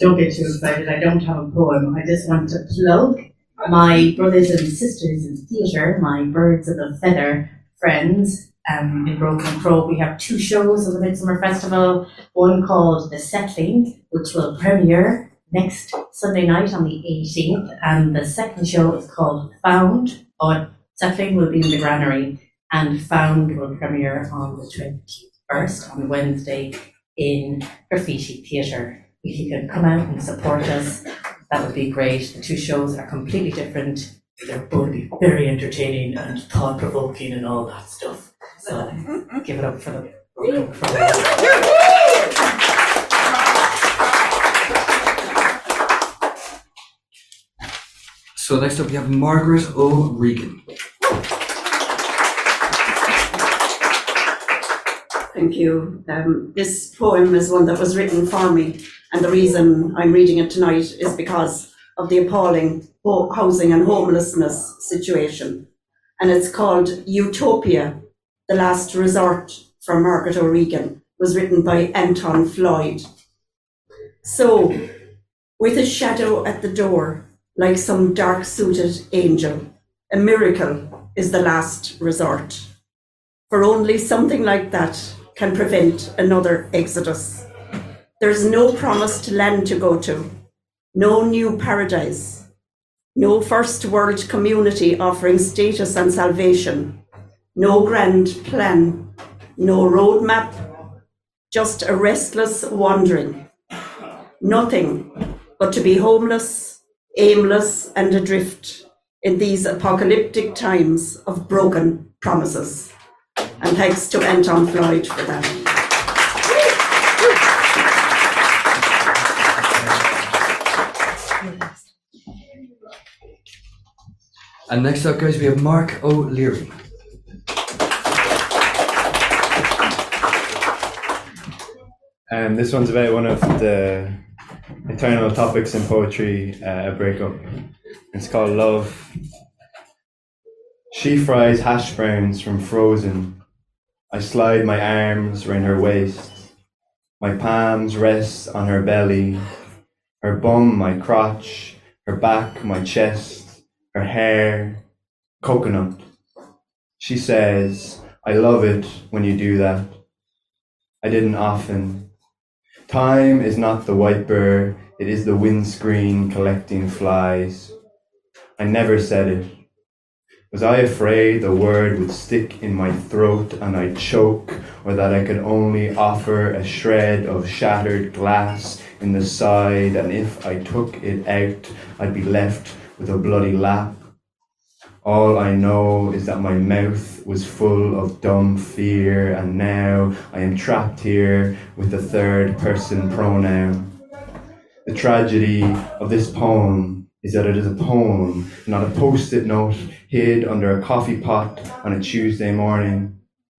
Don't get too excited. I don't have a poem. I just want to plug my brothers and sisters in theatre, my Birds of a Feather friends in Broken Crow. We have 2 shows of the Midsummer Festival, one called The Settling, which will premiere next Sunday night on the 18th, and the second show is called Found, or Settling will be in the Granary, and Found will premiere on the 21st, on Wednesday, in Graffiti Theatre. If you can come out and support us, that would be great. The 2 shows are completely different. They're both very entertaining and thought-provoking and all that stuff. So give it up for the Broken Crow. So next up we have Margaret O'Regan. Thank you. This poem is one that was written for me, and the reason I'm reading it tonight is because of the appalling housing and homelessness situation. And it's called Utopia, the Last Resort, from Margaret O'Regan. It was written by Anton Floyd. So, with a shadow at the door, like some dark-suited angel, a miracle is the last resort. For only something like that can prevent another exodus. There's no promised land to go to, no new paradise, no first world community offering status and salvation, no grand plan, no roadmap, just a restless wandering. Nothing but to be homeless, aimless and adrift in these apocalyptic times of broken promises. And thanks to Anton Floyd for that. And next up, guys, we have Mark O'Leary. This one's about one of the eternal topics in poetry, a breakup. It's called Love. She fries hash browns from Frozen. I slide my arms round her waist. My palms rest on her belly, her bum my crotch, her back my chest, her hair coconut. She says, I love it when you do that. I didn't often. Time is not the wiper, it is the windscreen collecting flies. I never said it. Was I afraid the word would stick in my throat and I'd choke, or that I could only offer a shred of shattered glass in the side, and if I took it out, I'd be left with a bloody lap? All I know is that my mouth was full of dumb fear, and now I am trapped here with the third person pronoun. The tragedy of this poem is that it is a poem, not a post-it note hid under a coffee pot on a Tuesday morning.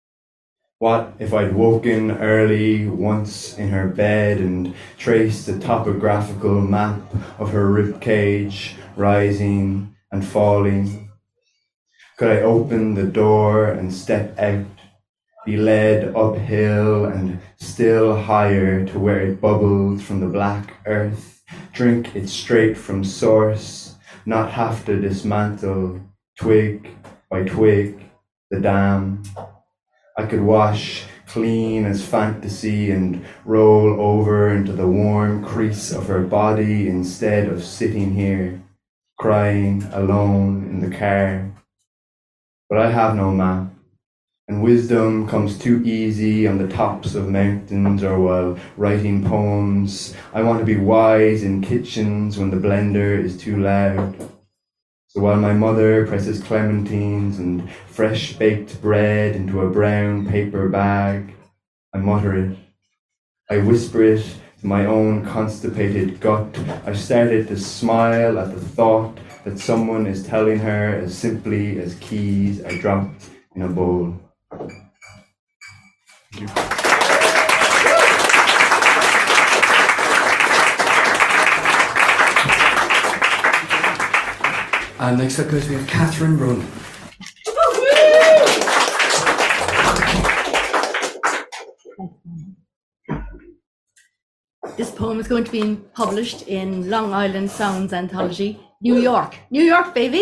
What if I'd woken early once in her bed and traced a topographical map of her ribcage, rising and falling? Could I open the door and step out, be led uphill and still higher to where it bubbled from the black earth? Drink it straight from source, not have to dismantle, twig by twig, the dam. I could wash clean as fantasy and roll over into the warm crease of her body instead of sitting here, crying alone in the car. But I have no map. And wisdom comes too easy on the tops of mountains or while writing poems. I want to be wise in kitchens when the blender is too loud. So while my mother presses clementines and fresh baked bread into a brown paper bag, I mutter it. I whisper it to my own constipated gut. I've started to smile at the thought that someone is telling her as simply as keys are dropped in a bowl. Thank you. And next up, guys, we have Catherine Ronan. This poem is going to be published in Long Island Sounds Anthology, New York. New York, baby!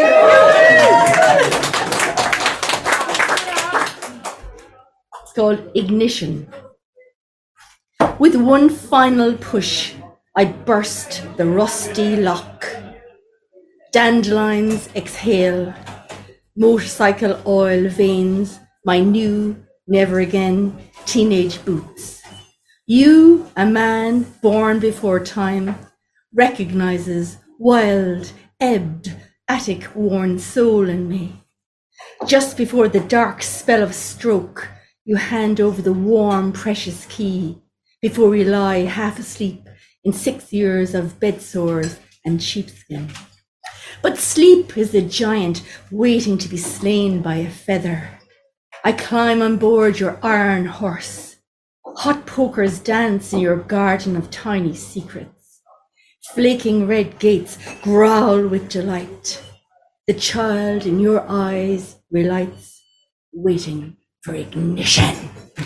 It's called Ignition. With one final push, I burst the rusty lock. Dandelions exhale, motorcycle oil veins, my new, never again, teenage boots. You, a man born before time, recognizes wild, ebbed, attic-worn soul in me. Just before the dark spell of stroke, you hand over the warm, precious key, before we lie half asleep in 6 years of bedsores and sheepskin. But sleep is the giant waiting to be slain by a feather. I climb on board your iron horse. Hot pokers dance in your garden of tiny secrets. Flaking red gates growl with delight. The child in your eyes relights, waiting for ignition.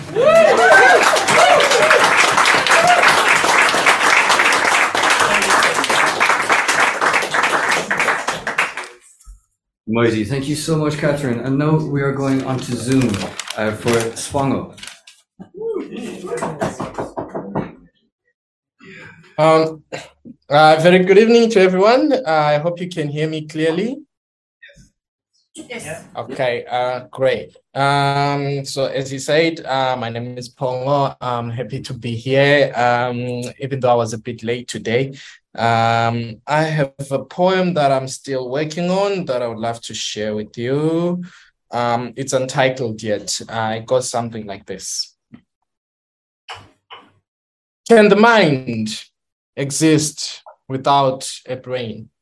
Mighty. Thank you so much, Catherine. And now we are going on to Zoom for Spango. Very good evening to everyone. I hope you can hear me clearly. Yes. Okay, great. So as you said, my name is Pongo. I'm happy to be here, even though I was a bit late today. I have a poem that I'm still working on that I would love to share with you. It's untitled yet. It goes something like this. Can the mind exist without a brain?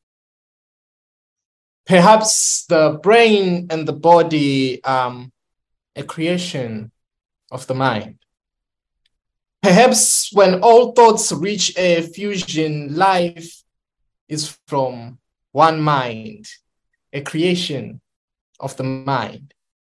Perhaps the brain and the body are a creation of the mind. Perhaps when all thoughts reach a fusion, life is from one mind, a creation of the mind.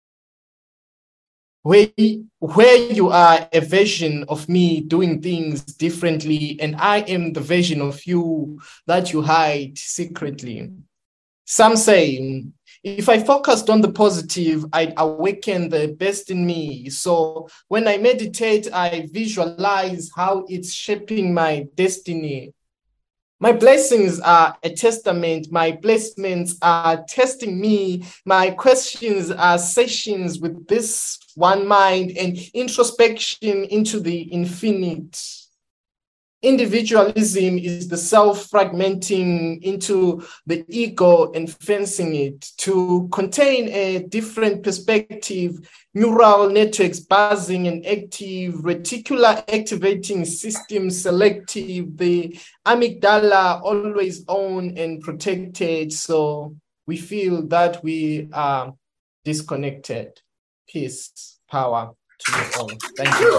Where you are a version of me doing things differently, and I am the version of you that you hide secretly. Some say, if I focused on the positive, I'd awaken the best in me. So when I meditate, I visualize how it's shaping my destiny. My blessings are a testament. My blessings are testing me. My questions are sessions with this one mind and introspection into the infinite. Individualism is the self-fragmenting into the ego and fencing it to contain a different perspective, neural networks buzzing and active, reticular activating system selective, the amygdala always on and protected. So we feel that we are disconnected. Peace, power to you all. Thank you.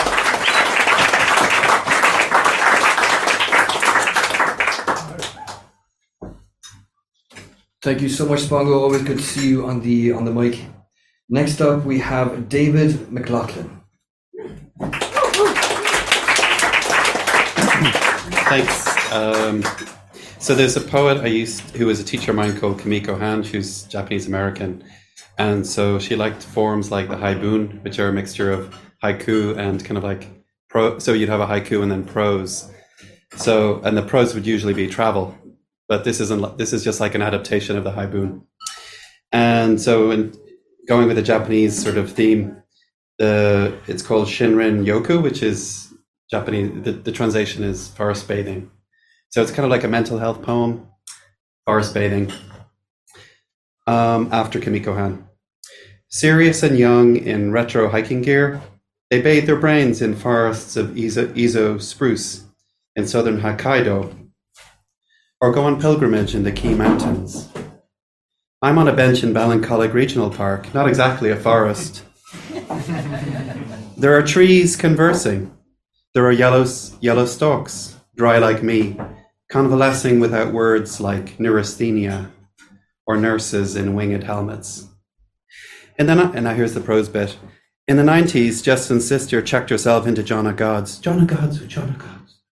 Thank you so much, Spango. Always good to see you on the mic. Next up, we have David McLaughlin. Thanks. So there's a poet who was a teacher of mine called Kimiko Han, who's Japanese American, and so she liked forms like the haibun, which are a mixture of haiku and kind of like so you'd have a haiku and then prose. So, and the prose would usually be travel. But this is just like an adaptation of the haibun. And so in going with the Japanese sort of theme, it's called Shinrin Yoku, which is Japanese, the translation is forest bathing. So it's kind of like a mental health poem, forest bathing, after Kimiko Han. Serious and young in retro hiking gear, they bathe their brains in forests of Izo spruce in southern Hokkaido, or go on pilgrimage in the Kii Mountains. I'm on a bench in Ballincollig Regional Park, not exactly a forest. There are trees conversing. There are yellow stalks, dry like me, convalescing without words like neurasthenia or nurses in winged helmets. And now here's the prose bit. In the 90s, Justin's sister checked herself into John o' Gods. John o' Gods, John o' Gods.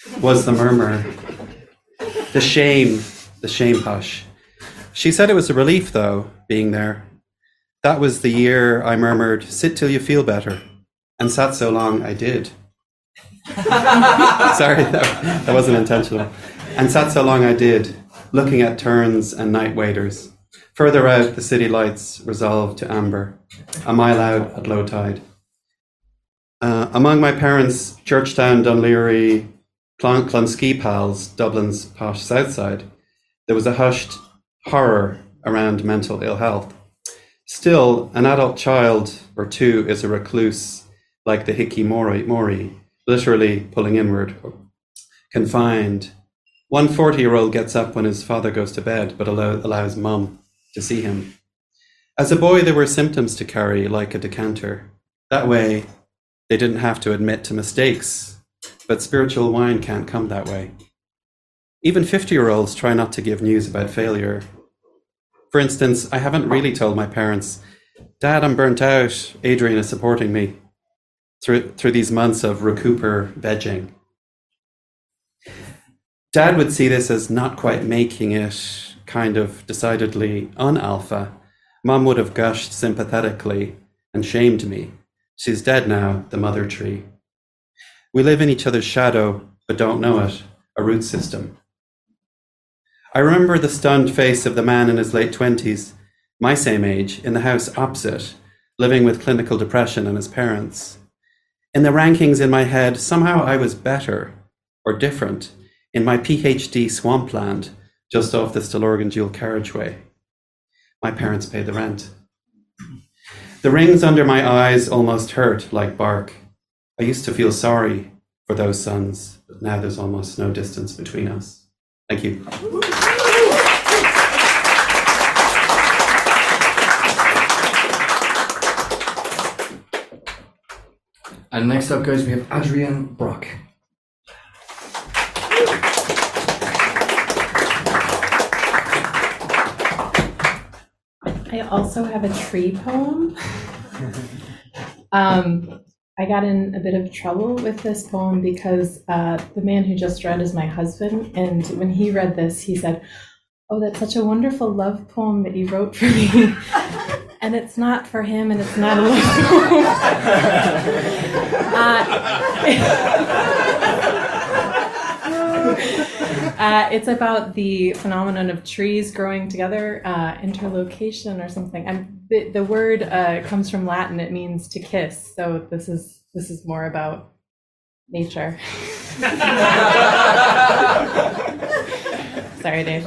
was the murmur. The shame hush. She said it was a relief, though, being there. That was the year I murmured, "Sit till you feel better," and sat so long I did. Sorry, that wasn't intentional. And sat so long I did, looking at turns and night waiters. Further out, the city lights resolved to amber, a mile out at low tide. Among my parents' Churchtown, Dunleary, Clonskee pals, Dublin's posh south side, there was a hushed horror around mental ill health. Still, an adult child or two is a recluse like the Hickey-Mori, literally pulling inward, confined. One 40-year-old gets up when his father goes to bed, but allows mum to see him. As a boy, there were symptoms to carry, like a decanter. That way, they didn't have to admit to mistakes, but spiritual wine can't come that way. Even 50-year-olds try not to give news about failure. For instance, I haven't really told my parents, "Dad, I'm burnt out. Adrian is supporting me," through these months of recouper vegging. Dad would see this as not quite making it, kind of decidedly un-alpha. Mum would have gushed sympathetically and shamed me. She's dead now, the mother tree. We live in each other's shadow, but don't know it, a root system. I remember the stunned face of the man in his late 20s, my same age, in the house opposite, living with clinical depression and his parents. In the rankings in my head, somehow I was better or different in my PhD swampland just off the Stillorgan dual carriageway. My parents paid the rent. The rings under my eyes almost hurt like bark. I used to feel sorry for those sons, but now there's almost no distance between us. Thank you. And next up, guys, we have Adrienne Brock. I also have a tree poem. I got in a bit of trouble with this poem because the man who just read is my husband, and when he read this, he said, "Oh, that's such a wonderful love poem that you wrote for me." And it's not for him, and it's not a love poem. It's about the phenomenon of trees growing together, interlocation or something. And the word comes from Latin. It means to kiss. So this is more about nature. Sorry, Dave.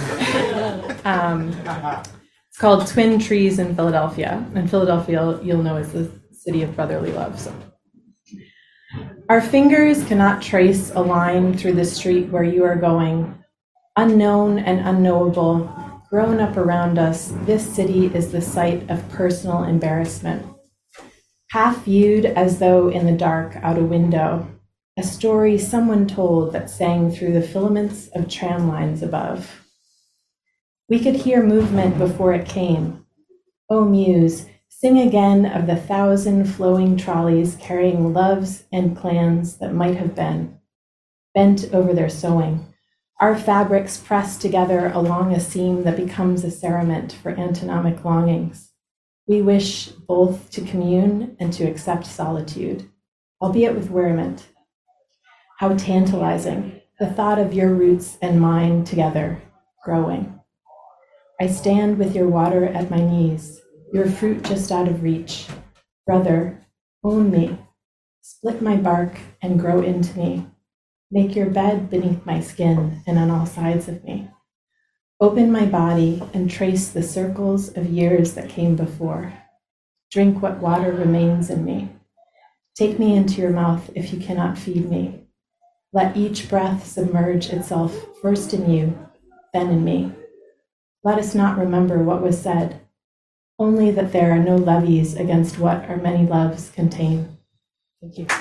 It's called Twin Trees in Philadelphia. And Philadelphia, you'll know, is the city of brotherly love. So. Our fingers cannot trace a line through the street where you are going. Unknown and unknowable, grown up around us, this city is the site of personal embarrassment. Half viewed as though in the dark out a window, a story someone told that sang through the filaments of tram lines above. We could hear movement before it came. O Muse, sing again of the 1,000 flowing trolleys carrying loves and plans that might have been, bent over their sewing, our fabrics pressed together along a seam that becomes a cerement for antinomic longings. We wish both to commune and to accept solitude, albeit with weariment. How tantalizing, the thought of your roots and mine together, growing. I stand with your water at my knees, your fruit just out of reach. Brother, own me, split my bark and grow into me. Make your bed beneath my skin and on all sides of me. Open my body and trace the circles of years that came before. Drink what water remains in me. Take me into your mouth if you cannot feed me. Let each breath submerge itself first in you, then in me. Let us not remember what was said, only that there are no levies against what our many loves contain. Thank you.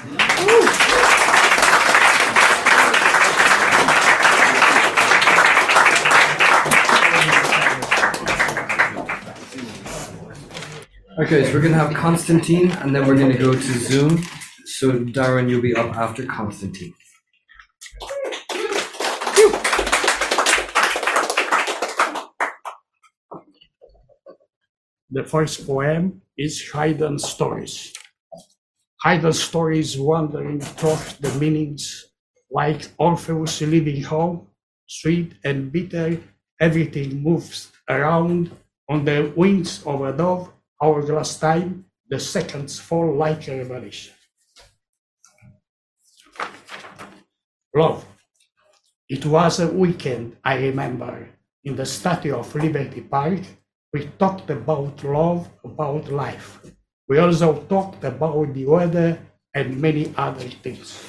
Okay, so we're going to have Constantine, and then we're going to go to Zoom. So Darren, you'll be up after Constantine. The first poem is Hidden Stories. Hidden stories wandering through the meanings, like Orpheus leaving home, sweet and bitter, everything moves around on the wings of a dove, hourglass time, the seconds fall like a revelation. Love. It was a weekend, I remember, in the Statue of Liberty Park. We talked about love, about life. We also talked about the weather and many other things.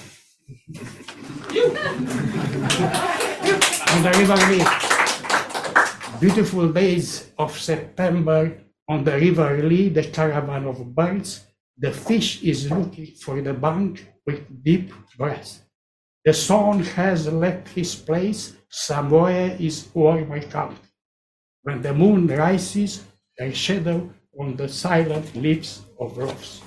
On the River Lee, beautiful days of September, on the River Lee, the caravan of birds, the fish is looking for the bank with deep breath. The sun has left his place, somewhere is warm I come. When the moon rises, a shadow on the silent lips of rose.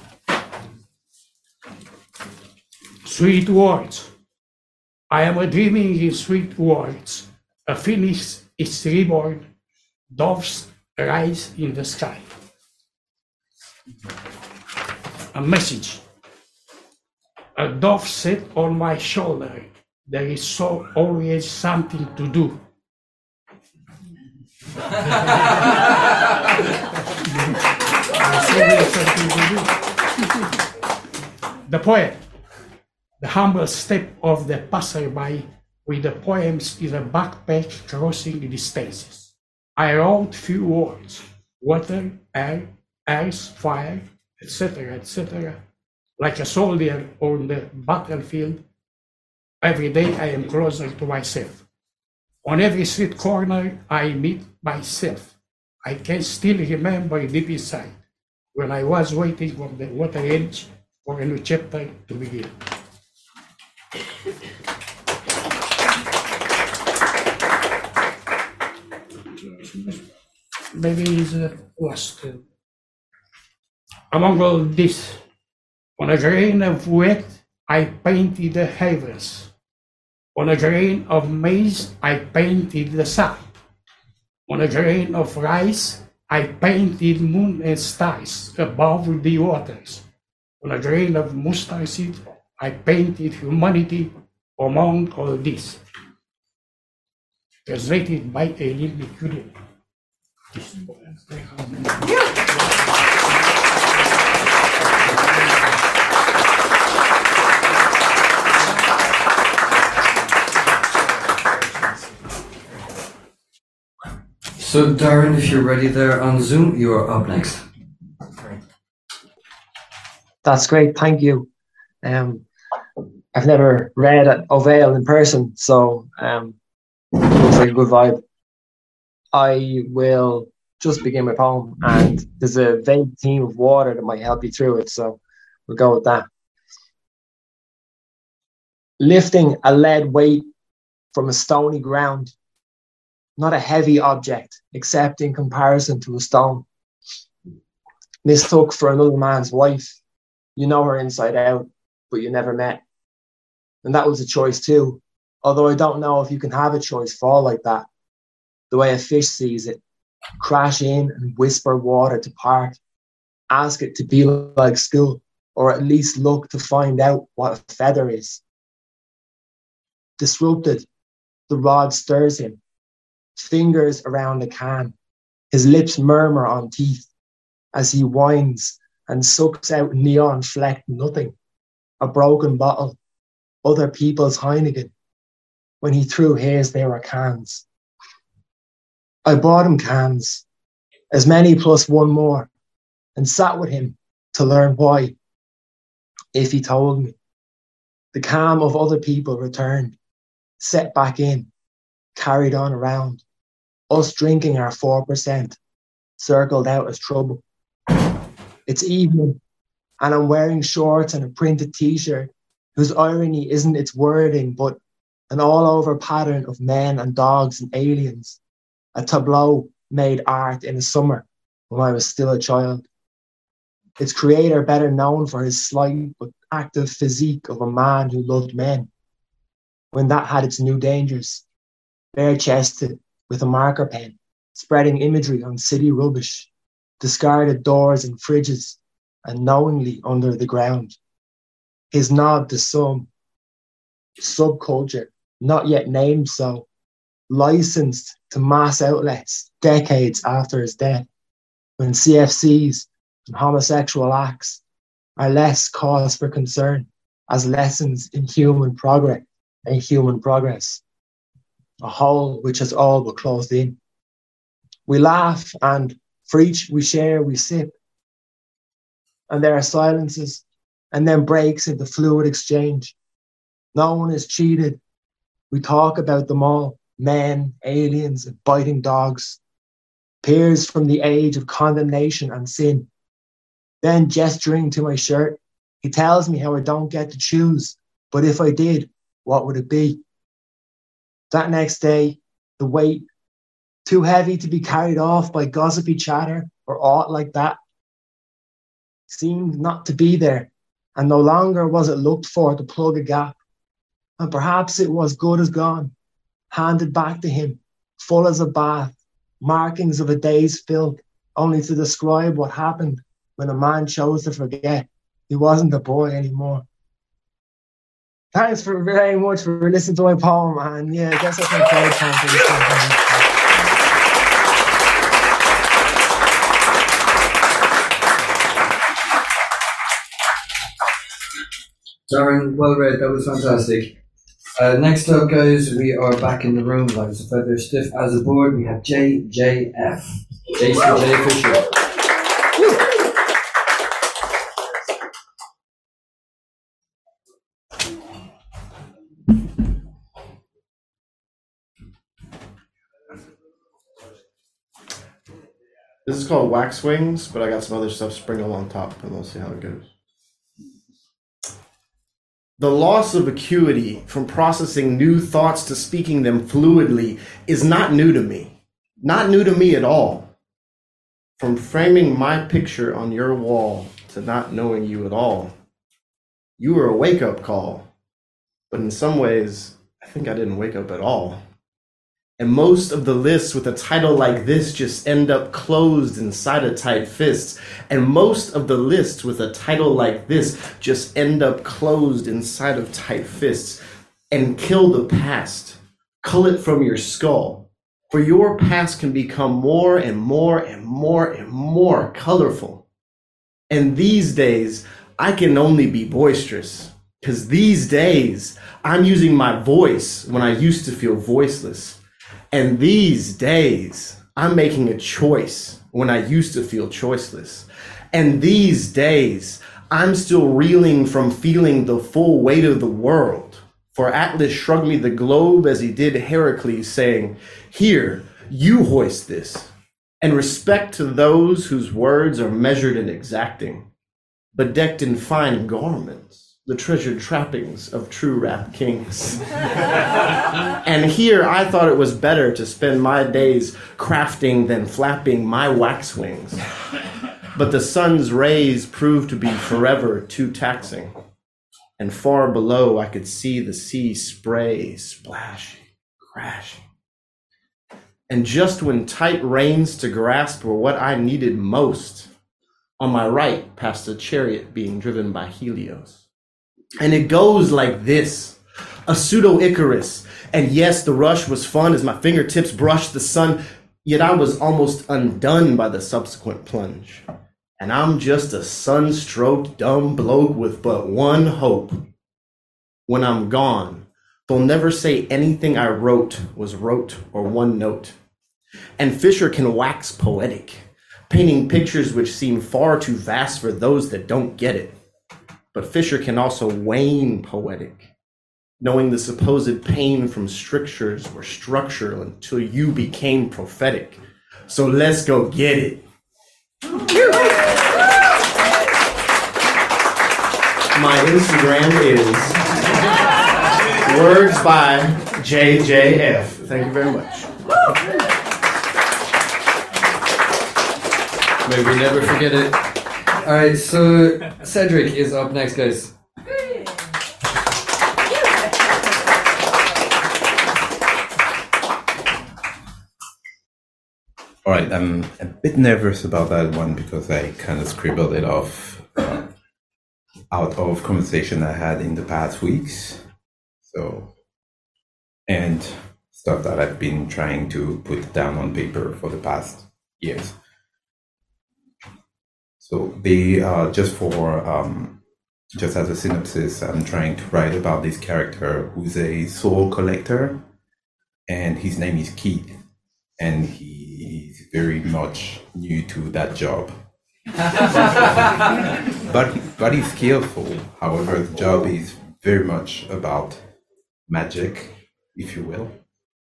Sweet words. I am dreaming in sweet words. A phoenix is reborn. Doves rise in the sky. A message. A dove sat on my shoulder. There is so always something to do. The poet, the humble step of the passerby with the poems in a backpack crossing distances. I wrote few words, water, air, earth, fire, etc., etc. Like a soldier on the battlefield, every day I am closer to myself. On every street corner, I meet myself. I can still remember deep inside when I was waiting on the water edge for a new chapter to begin. Maybe it's last. Among all this, on a grain of wheat, I painted the heavens. On a grain of maize, I painted the sun. On a grain of rice, I painted moon and stars above the waters. On a grain of mustard seed, I painted humanity among all this. Translated by Eileen McCullough. So Darren, if you're ready there on Zoom, you are up next. That's great, thank you. I've never read Ovale in person, so looks like a good vibe. I will just begin my poem, and there's a vague theme of water that might help you through it, so we'll go with that. Lifting a lead weight from a stony ground, not a heavy object, except in comparison to a stone. Mistook for another man's wife. You know her inside out, but you never met. And that was a choice too, although I don't know if you can have a choice fall like that. The way a fish sees it, crash in and whisper water to part, ask it to be like school, or at least look to find out what a feather is. Disrupted, the rod stirs him, fingers around the can, his lips murmur on teeth as he winds and sucks out neon flecked nothing, a broken bottle, other people's Heineken. When he threw his, they were cans. I bought him cans, as many plus one more, and sat with him to learn why. If he told me, the calm of other people returned, set back in, carried on around, us drinking our 4%, circled out as trouble. It's evening, and I'm wearing shorts and a printed t-shirt whose irony isn't its wording, but an all-over pattern of men and dogs and aliens, a tableau made art in the summer when I was still a child. Its creator better known for his slight but active physique of a man who loved men. when that had its new dangers, bare-chested with a marker pen, spreading imagery on city rubbish, discarded doors and fridges, and knowingly under the ground. His nod to some subculture, not yet named so, licensed to mass outlets decades after his death, when CFCs and homosexual acts are less cause for concern as lessons in human progress and human progress, a hole which has all but closed in. We laugh, and for each we share, we sip, and there are silences and then breaks into fluid exchange. No one is cheated. We talk about them all, men, aliens, and biting dogs, peers from the age of condemnation and sin. Then, gesturing to my shirt, he tells me how I don't get to choose, but if I did, what would it be? That next day, the weight, too heavy to be carried off by gossipy chatter or aught like that, seemed not to be there, and no longer was it looked for to plug a gap. And perhaps it was good as gone, handed back to him, full as a bath, markings of a day's filth, only to describe what happened when a man chose to forget he wasn't a boy anymore. Thanks very much for listening to my poem, and yeah, I guess that's my third time for this campaign. Darren, well read, that was fantastic. Next up, guys, we are back in the room, like as a feather, stiff as a board. We have JJF, Jason J. Fisher. This is called Wax Wings, but I got some other stuff sprinkled on top, and we'll see how it goes. The loss of acuity from processing new thoughts to speaking them fluidly is not new to me. Not new to me at all. From framing my picture on your wall to not knowing you at all. You were a wake-up call, but in some ways, I think I didn't wake up at all. And most of the lists with a title like this just end up closed inside a tight fist. And most of the lists with a title like this just end up closed inside of tight fists. And kill the past. Cull it from your skull. For your past can become more and more and more and more colorful. And these days, I can only be boisterous. Because these days, I'm using my voice when I used to feel voiceless. And these days, I'm making a choice when I used to feel choiceless. And these days, I'm still reeling from feeling the full weight of the world. For Atlas shrugged me the globe as he did Heracles, saying, "Here, you hoist this, and respect to those whose words are measured and exacting, but decked in fine garments, the treasured trappings of true rap kings." And here I thought it was better to spend my days crafting than flapping my wax wings. But the sun's rays proved to be forever too taxing. And far below I could see the sea spray, splashing, crashing. And just when tight reins to grasp were what I needed most, on my right passed a chariot being driven by Helios. And it goes like this, a pseudo-Icarus. And yes, the rush was fun as my fingertips brushed the sun, yet I was almost undone by the subsequent plunge. And I'm just a sun-stroked dumb bloke with but one hope. When I'm gone, they'll never say anything I wrote was rote or one note. And Fisher can wax poetic, painting pictures which seem far too vast for those that don't get it. But Fisher can also wane poetic, knowing the supposed pain from strictures were structural until you became prophetic. So let's go get it. My Instagram is Words by JJF. Thank you very much. May we never forget it. All right, so Cedric is up next, guys. All right, I'm a bit nervous about that one because I kind of scribbled it off out of conversation I had in the past weeks. So, and stuff that I've been trying to put down on paper for the past years. So they just as a synopsis, I'm trying to write about this character who's a soul collector, and his name is Keith, and he's very much new to that job. but he's skillful. However, the job is very much about magic, if you will.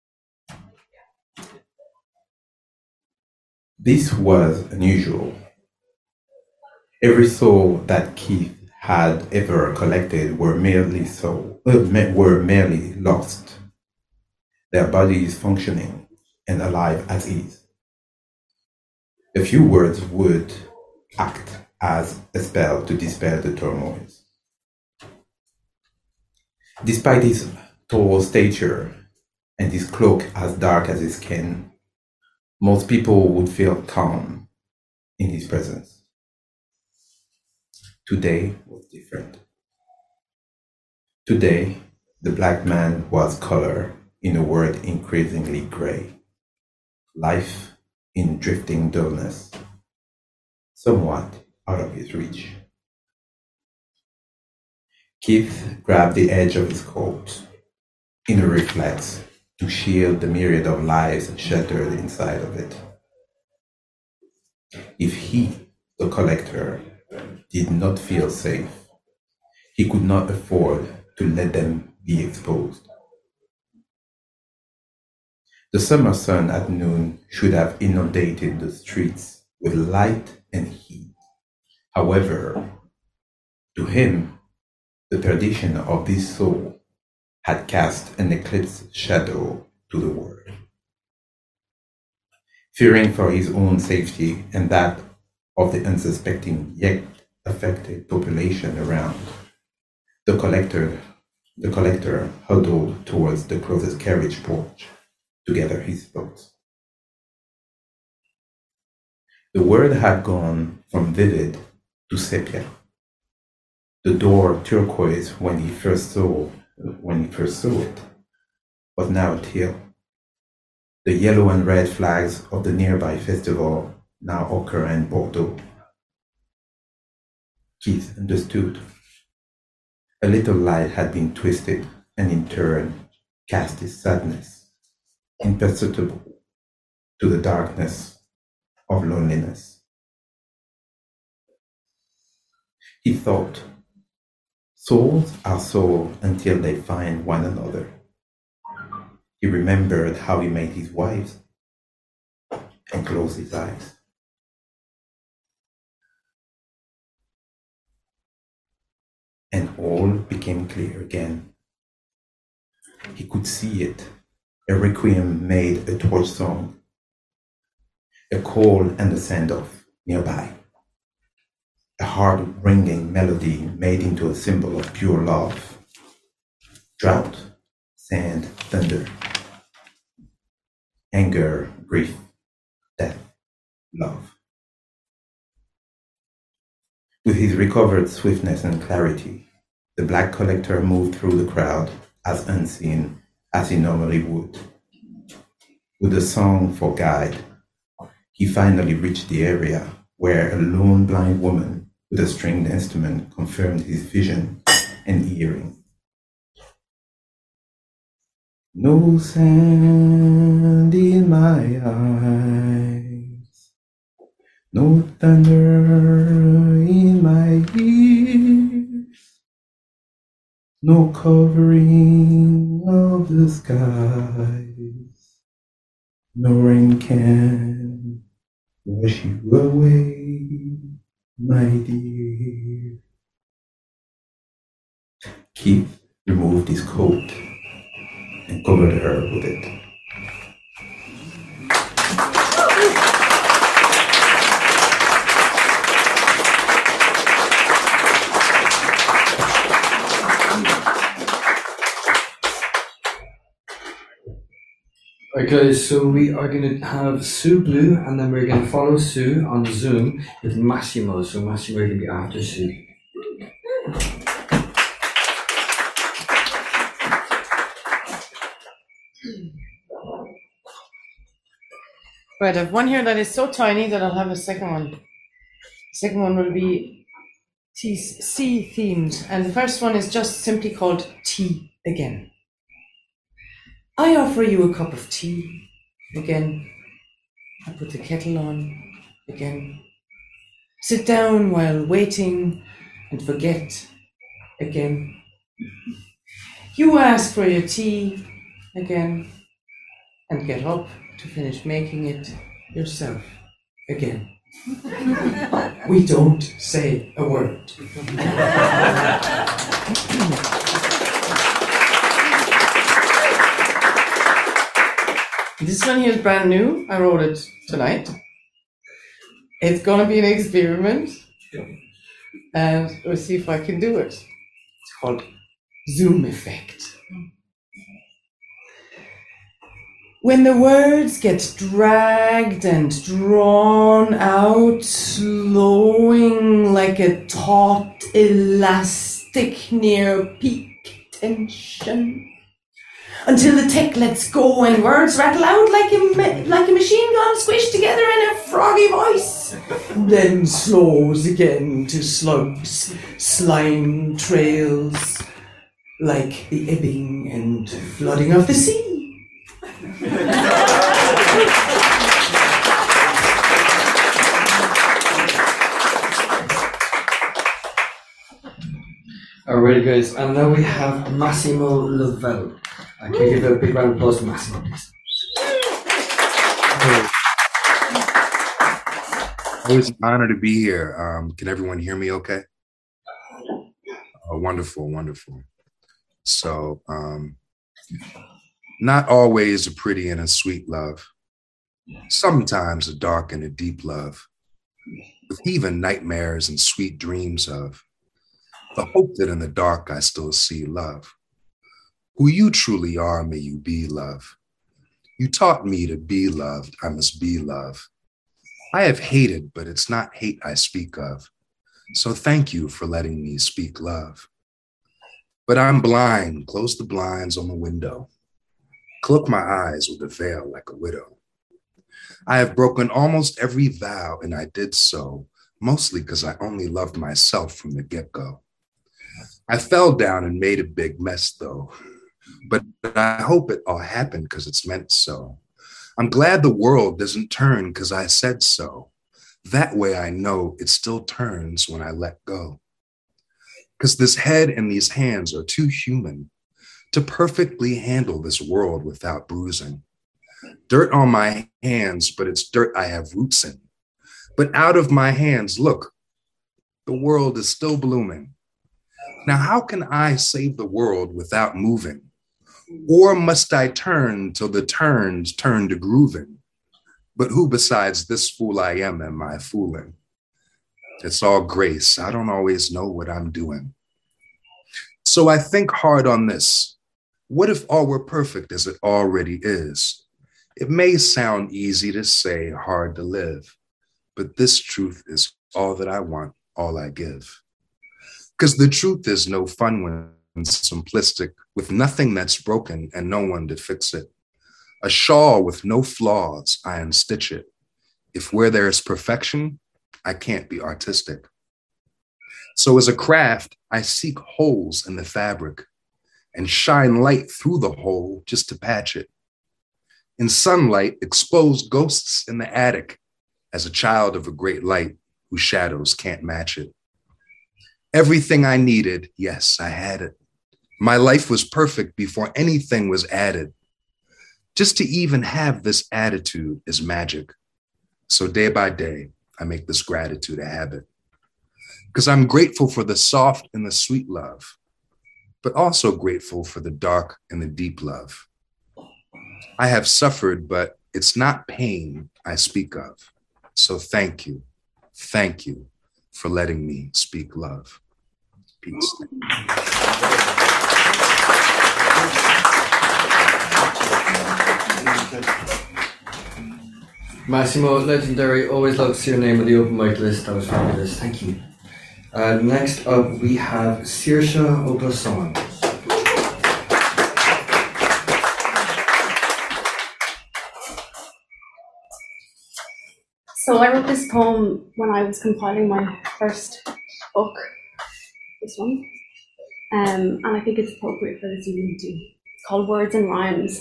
This was unusual. Every soul that Keith had ever collected were merely lost. Their bodies functioning and alive as is. A few words would act as a spell to dispel the turmoils. Despite his tall stature and his cloak as dark as his skin, most people would feel calm in his presence. Today was different. Today, the black man was color in a world increasingly gray. Life in drifting dullness, somewhat out of his reach. Keith grabbed the edge of his coat in a reflex to shield the myriad of lives sheltered inside of it. If he, the collector, did not feel safe, he could not afford to let them be exposed. The summer sun at noon should have inundated the streets with light and heat. However, to him, the perdition of this soul had cast an eclipse shadow to the world. Fearing for his own safety and that of the unsuspecting yet affected population around, the collector huddled towards the closest carriage porch to gather his thoughts. The word had gone from vivid to sepia. The door turquoise when he first saw it, was now teal. The yellow and red flags of the nearby festival now occur in Bordeaux. Keith understood. A little light had been twisted and in turn cast his sadness, imperceptible to the darkness of loneliness. He thought, souls are soul until they find one another. He remembered how he made his wives and closed his eyes. And all became clear again. He could see it. A requiem made a torch song, a call and a send-off nearby. A heart-ringing melody made into a symbol of pure love. Drought, sand, thunder. Anger, grief, death, love. With his recovered swiftness and clarity, the black collector moved through the crowd as unseen as he normally would. With a song for guide, he finally reached the area where a lone blind woman with a stringed instrument confirmed his vision and hearing. No sand in my eyes, no thunder in my ears, no covering of the skies, no rain can wash you away, my dear. Keith removed his coat and covered her with it. Okay, so we are going to have Sue Blue, and then we're going to follow Sue on Zoom with Massimo. So Massimo will be after Sue. Right, I have one here that is so tiny that I'll have a second one. The second one will be sea themed, and the first one is just simply called Tea Again. I offer you a cup of tea again. I put the kettle on again. Sit down while waiting and forget again. You ask for your tea again and get up to finish making it yourself again. We don't say a word. This one here is brand new. I wrote it tonight. It's gonna be an experiment, and we'll see if I can do it. It's called Zoom Effect. When the words get dragged and drawn out, slowing like a taut elastic near peak tension, until the tech lets go and words rattle out like a machine gun squished together in a froggy voice, then slows again to slugs, slime trails, like the ebbing and flooding of the sea. Alrighty, guys, and now we have Massimo Lavelle. Can you give a big round of applause to Massimo, please? Always an honor to be here. Can everyone hear me okay? Oh, wonderful, wonderful. So, not always a pretty and a sweet love. Sometimes a dark and a deep love, with even nightmares and sweet dreams of the hope that in the dark I still see love. Who you truly are, may you be love. You taught me to be loved, I must be love. I have hated, but it's not hate I speak of. So thank you for letting me speak love. But I'm blind, close the blinds on the window. Cloak my eyes with a veil like a widow. I have broken almost every vow, and I did so, mostly because I only loved myself from the get-go. I fell down and made a big mess, though. But I hope it all happened because it's meant so. I'm glad the world doesn't turn because I said so. That way I know it still turns when I let go. Because this head and these hands are too human to perfectly handle this world without bruising. Dirt on my hands, but it's dirt I have roots in. But out of my hands, look, the world is still blooming. Now, how can I save the world without moving? Or must I turn till the turns turn to grooving? But who besides this fool I am I fooling? It's all grace. I don't always know what I'm doing. So I think hard on this. What if all were perfect as it already is? It may sound easy to say, hard to live, but this truth is all that I want, all I give. Because the truth is no fun when it's simplistic, with nothing that's broken and no one to fix it. A shawl with no flaws, I unstitch it. If where there is perfection, I can't be artistic. So as a craft, I seek holes in the fabric and shine light through the hole just to patch it. In sunlight, expose ghosts in the attic as a child of a great light whose shadows can't match it. Everything I needed, yes, I had it. My life was perfect before anything was added. Just to even have this attitude is magic. So day by day, I make this gratitude a habit. Because I'm grateful for the soft and the sweet love, but also grateful for the dark and the deep love. I have suffered, but it's not pain I speak of. So thank you for letting me speak love. Peace. Massimo, legendary. Always love to see your name on the open mic list. That was fabulous. Thank you. Next up, we have Saoirse O'Glasson. So I wrote this poem when I was compiling my first book, this one, and I think it's appropriate for this evening too. It's called Words and Rhymes.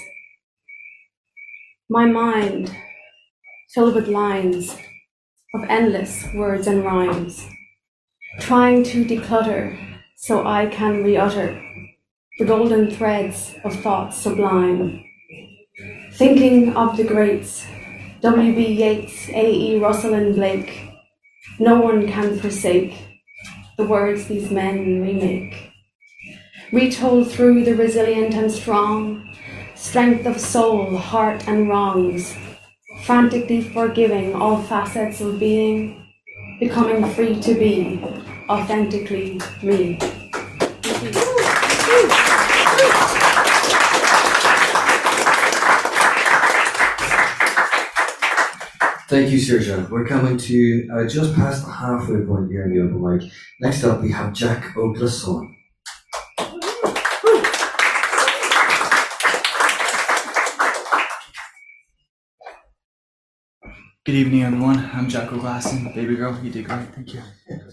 My mind, filled with lines of endless words and rhymes, trying to declutter so I can re-utter the golden threads of thoughts sublime, thinking of the greats, W.B. Yeats, A.E. Russell and Blake. No one can forsake the words these men remake, retold through the resilient and strong strength of soul, heart and wrongs, frantically forgiving all facets of being, becoming free to be authentically me. Thank you, Saoirse. We're coming to just past the halfway point here in the open mic. Next up, we have Jack O'Glasson. Good evening, everyone. I'm Jack O'Glasson. Baby girl, you did great. Thank you.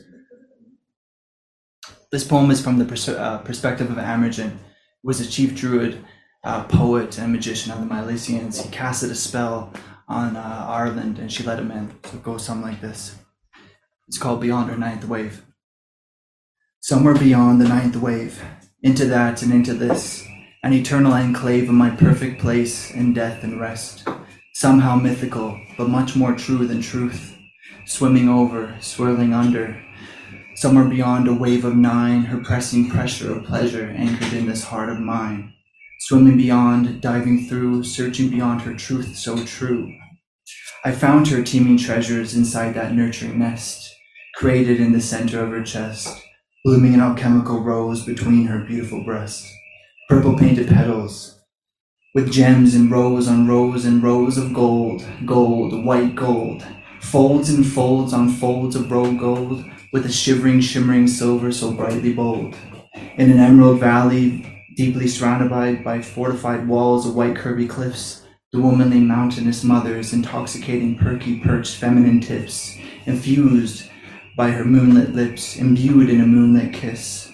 This poem is from the perspective of Amergin, who was a chief druid, poet, and magician of the Milesians. He casted a spell on Ireland, and she let him in. So it goes something like this. It's called Beyond Her Ninth Wave. Somewhere beyond the ninth wave, into that and into this, an eternal enclave of my perfect place in death and rest. Somehow mythical, but much more true than truth. Swimming over, swirling under. Somewhere beyond a wave of nine, her pressing pressure of pleasure anchored in this heart of mine. Swimming beyond, diving through, searching beyond her truth so true. I found her teeming treasures inside that nurturing nest, created in the center of her chest, blooming an alchemical rose between her beautiful breasts. Purple painted petals, with gems in rows on rows and rows of gold, gold, white gold, folds and folds on folds of roe gold, with a shivering, shimmering silver so brightly bold. In an emerald valley, deeply surrounded by fortified walls of white curvy cliffs, the womanly mountainous mothers, intoxicating perky perched feminine tips, infused by her moonlit lips, imbued in a moonlit kiss.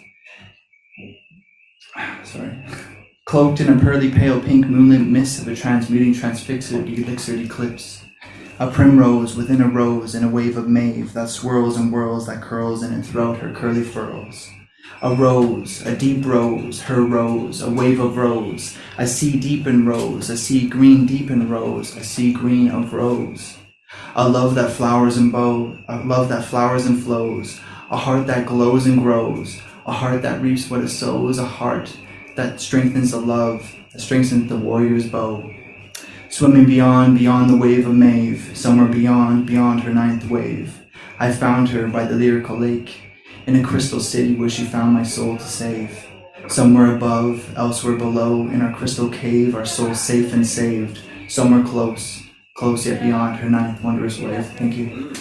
Cloaked in a pearly pale pink moonlit mist of a transmuting transfixed elixired eclipse. A primrose within a rose in a wave of mauve that swirls and whirls that curls in and throughout her curly furrows. A rose, a deep rose, her rose, a wave of rose, a sea deep in rose, a sea green deep in rose, a sea green of rose. A love that flowers and a love that flowers and flows, a heart that glows and grows, a heart that reaps what it sows, a heart that strengthens the love, that strengthens the warrior's bow. Swimming beyond the wave of mauve, somewhere beyond her ninth wave, I found her by the lyrical lake, in a crystal city where she found my soul to save. Somewhere above, elsewhere below, in our crystal cave, our souls safe and saved. Somewhere close, close yet beyond her ninth wondrous wave. Thank you.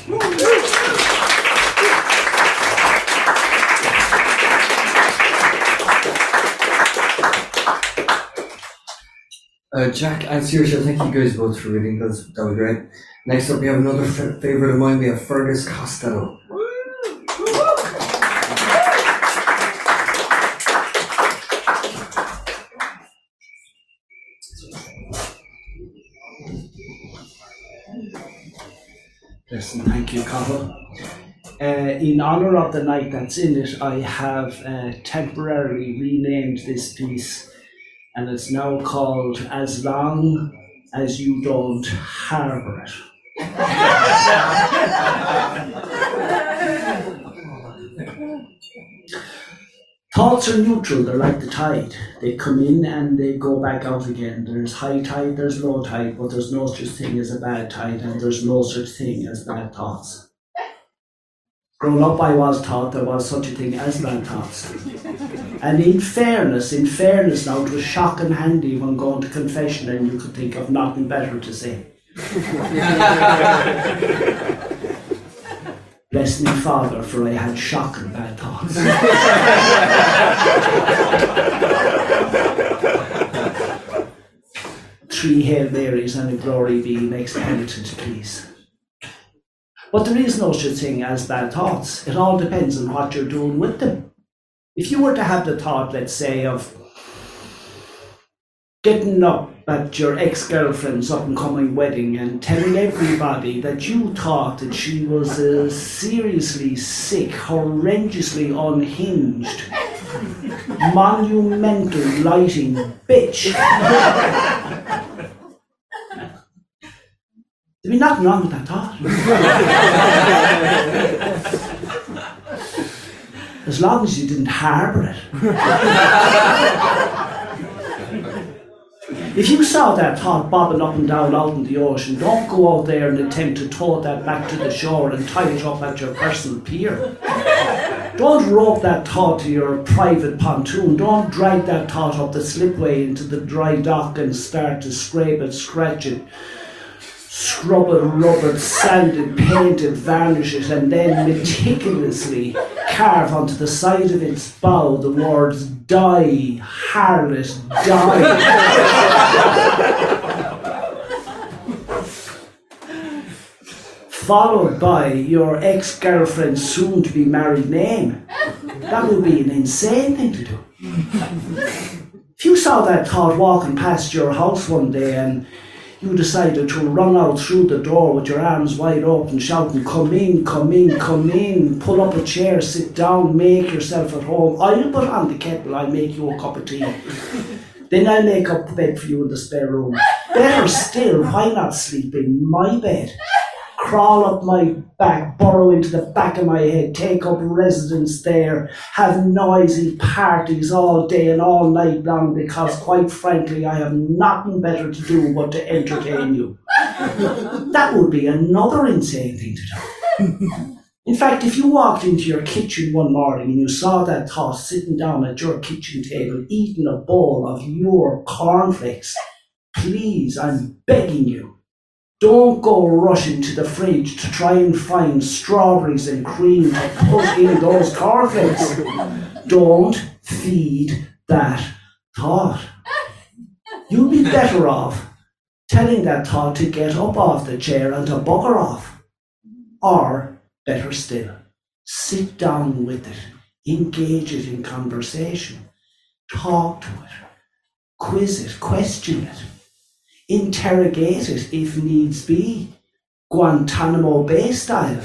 Jack and Saoirse, thank you guys both for reading. That was great. Next up, we have another favourite of mine. We have Fergus Costello. Listen, thank you, Cathal. In honour of the night that's in it, I have temporarily renamed this piece, and it's now called As Long As You Don't Harbour It. Thoughts are neutral, they're like the tide. They come in and they go back out again. There's high tide, there's low tide, but there's no such thing as a bad tide, and there's no such thing as bad thoughts. Growing up, I was taught there was such a thing as bad thoughts. And in fairness now, it was shocking handy when going to confession and you could think of nothing better to say. Bless me, Father, for I had shocking bad thoughts. 3 Hail Marys and a Glory Be makes a penitent please. But there is no such thing as bad thoughts. It all depends on what you're doing with them. If you were to have the thought, let's say, of getting up at your ex-girlfriend's up-and-coming wedding and telling everybody that you thought that she was a seriously sick, horrendously unhinged, monumental lighting bitch. There'd be nothing wrong with that thought. As long as you didn't harbour it. If you saw that thought bobbing up and down out in the ocean, don't go out there and attempt to tow that back to the shore and tie it up at your personal pier. Don't rope that thought to your private pontoon. Don't drag that thought up the slipway into the dry dock and start to scrape it, scratch it, scrub it, rub it, sand it, paint it, varnish it, and then meticulously carve onto the side of its bow the words "Die, harlot, die." Followed by your ex-girlfriend's soon-to-be married name. That would be an insane thing to do. If you saw that thought walking past your house one day and you decided to run out through the door with your arms wide open, shouting, "Come in, come in, come in, pull up a chair, sit down, make yourself at home. I'll put on the kettle, I'll make you a cup of tea. Then I'll make up the bed for you in the spare room. Better still, why not sleep in my bed? Crawl up my back, burrow into the back of my head, take up residence there, have noisy parties all day and all night long because, quite frankly, I have nothing better to do but to entertain you." That would be another insane thing to do. In fact, if you walked into your kitchen one morning and you saw that thought sitting down at your kitchen table eating a bowl of your cornflakes, please, I'm begging you, don't go rushing to the fridge to try and find strawberries and cream to put in those cornflakes. Don't feed that thought. You'll be better off telling that thought to get up off the chair and to bugger off. Or, better still, sit down with it, engage it in conversation, talk to it, quiz it, question it. Interrogate it if needs be, Guantanamo Bay style.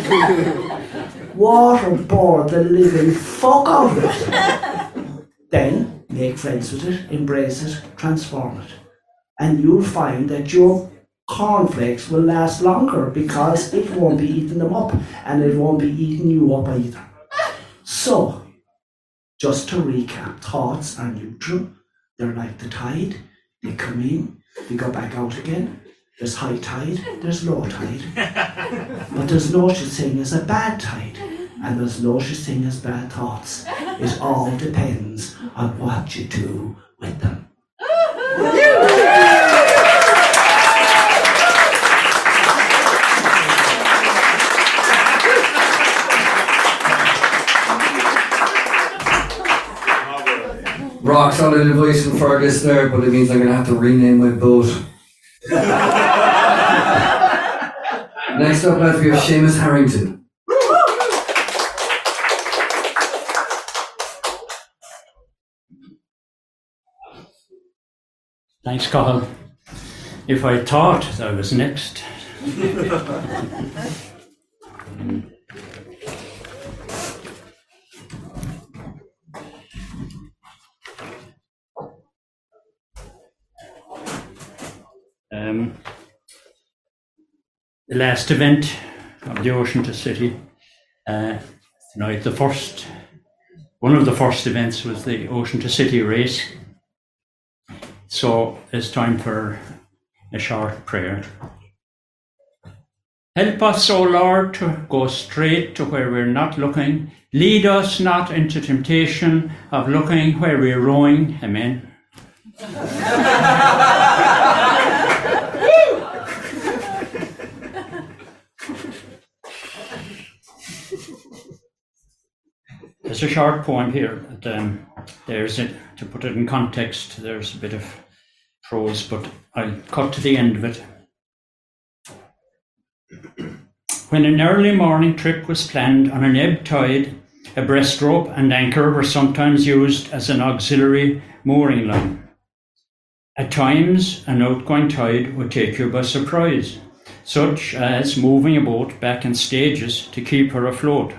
Waterboard the living fuck out of it. Then make friends with it, embrace it, transform it. And you'll find that your cornflakes will last longer because it won't be eating them up and it won't be eating you up either. So, just to recap, thoughts are neutral. They're like the tide. They come in, they go back out again. There's high tide, there's low tide. But there's no such thing as a bad tide. And there's no such thing as bad thoughts. It all depends on what you do with them. Rock solid advice from Fergus there, but it means I'm going to have to rename my boat. Next up, lads, we have Seamus Harrington. Thanks, Cathal. If I thought I was next. The last event of the Ocean to City, tonight one of the first events was the Ocean to City race. So it's time for a short prayer. Help us, O Lord, to go straight to where we're not looking. Lead us not into temptation of looking where we're rowing. Amen. There's a short poem here. There's it, to put it in context, there's a bit of prose, but I'll cut to the end of it. When an early morning trip was planned on an ebb tide, a breastrope and anchor were sometimes used as an auxiliary mooring line. At times, an outgoing tide would take you by surprise, such as moving a boat back in stages to keep her afloat.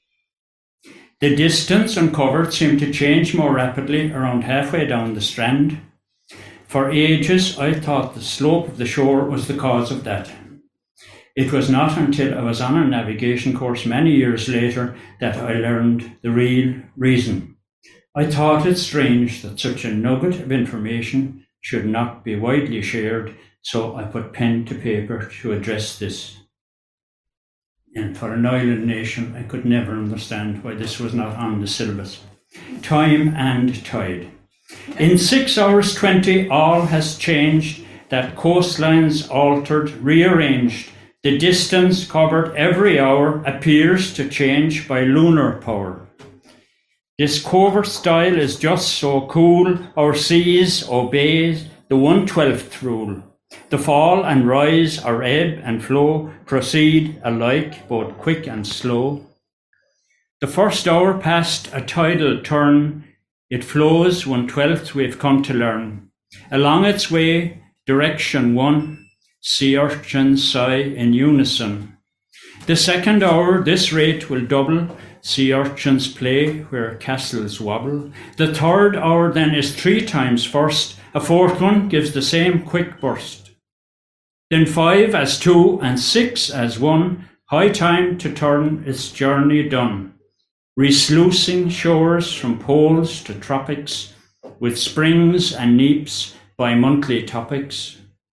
The distance uncovered seemed to change more rapidly around halfway down the strand. For ages, I thought the slope of the shore was the cause of that. It was not until I was on a navigation course many years later that I learned the real reason. I thought it strange that such a nugget of information should not be widely shared, so I put pen to paper to address this. And for an island nation, I could never understand why this was not on the syllabus. Time and tide. In 6 hours 20, all has changed, that coastlines altered, rearranged. The distance covered every hour appears to change by lunar power. This covert style is just so cool, our seas obey the 1/12th rule. The fall and rise, our ebb and flow, proceed alike, both quick and slow. The first hour past a tidal turn, it flows 1/12th we've come to learn. Along its way, direction one, sea urchins sigh in unison. The second hour, this rate will double, sea urchins play where castles wobble. The third hour then is 3 times first, a fourth one gives the same quick burst. Then 5 as 2 and 6 as 1, high time to turn its journey done. Resluicing shores from poles to tropics, with springs and neaps by monthly topics.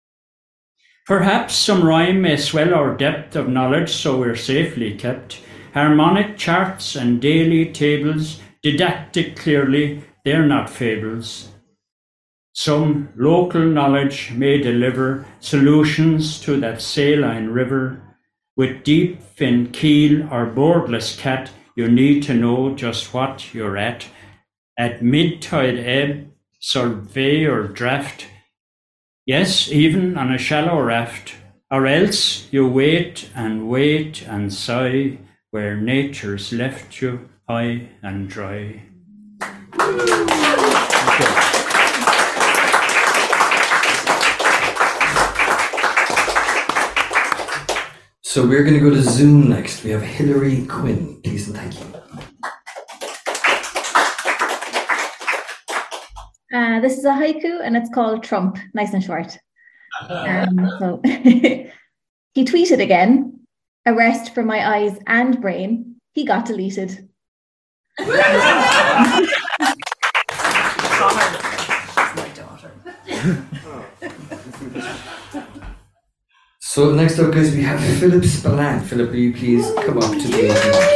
Perhaps some rhyme may swell our depth of knowledge so we're safely kept. Harmonic charts and daily tables, didactic clearly, they're not fables. Some local knowledge may deliver solutions to that saline river. With deep fin keel or boardless cat, you need to know just what you're at. At mid-tide ebb, survey or draft, yes, even on a shallow raft, or else you wait and sigh where nature's left you high and dry. So we're going to go to Zoom next. We have Hilary Quinn. Please and thank you. This is a haiku and it's called Trump, nice and short. So he tweeted again, a rest for my eyes and brain. He got deleted. So next up, guys, we have Philip Spallant. Philip, will you please come up to the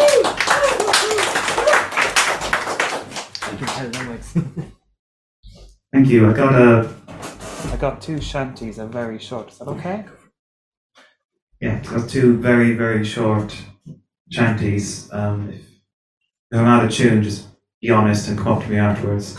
Thank you. I got 2 shanties. They're very short. Is that okay? Yeah, I've got 2 very, very short shanties. If I'm out of tune, just be honest and come up to me afterwards.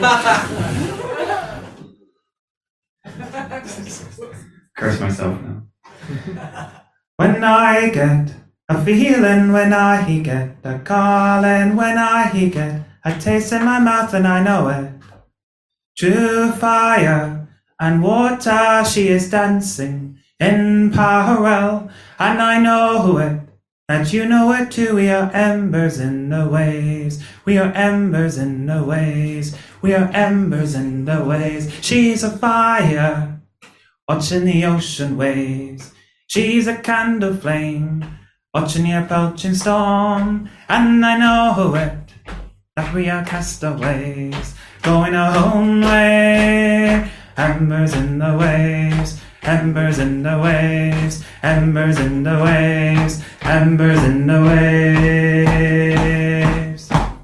Curse myself now. When I get a feeling, when I get a calling, when I get a taste in my mouth and I know it. Through fire and water she is dancing in parallel, and I know it, that you know it too. We are embers in the waves, we are embers in the waves, we are embers in the waves. She's a fire, watching the ocean waves. She's a candle flame, watching the approaching storm, and I know it, that we are castaways, going our own way. Embers in the waves, embers in the waves, embers in the waves, embers in the waves.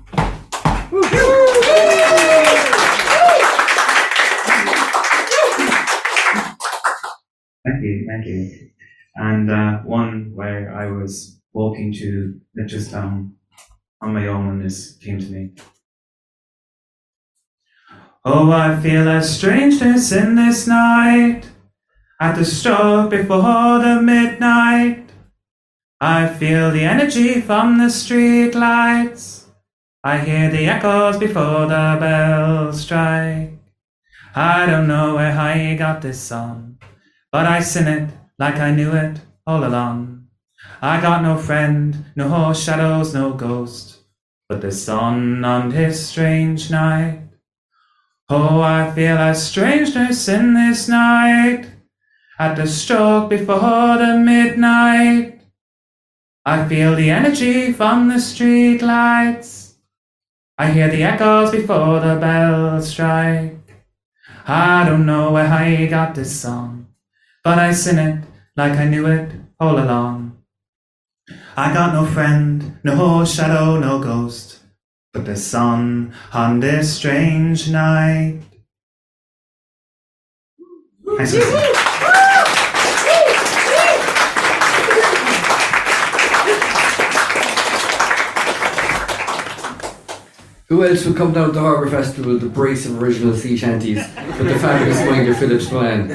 Thank you. And one where I was walking to Lichterstown on my own when this came to me. Oh, I feel a strangeness in this night, at the stroke before the midnight. I feel the energy from the street lights. I hear the echoes before the bells strike. I don't know where I got this song, but I sing it like I knew it all along. I got no friend, no shadows, no ghost, but the sun on this strange night. Oh, I feel a strangeness in this night, at the stroke before the midnight. I feel the energy from the street lights. I hear the echoes before the bells strike. I don't know where I got this song, but I sing it like I knew it all along. I got no friend, no shadow, no ghost, but the sun on this strange night. Thanks. Who else would come down to Harbour Festival to brace some original sea shanties with the fabulous Minder Phillips Band?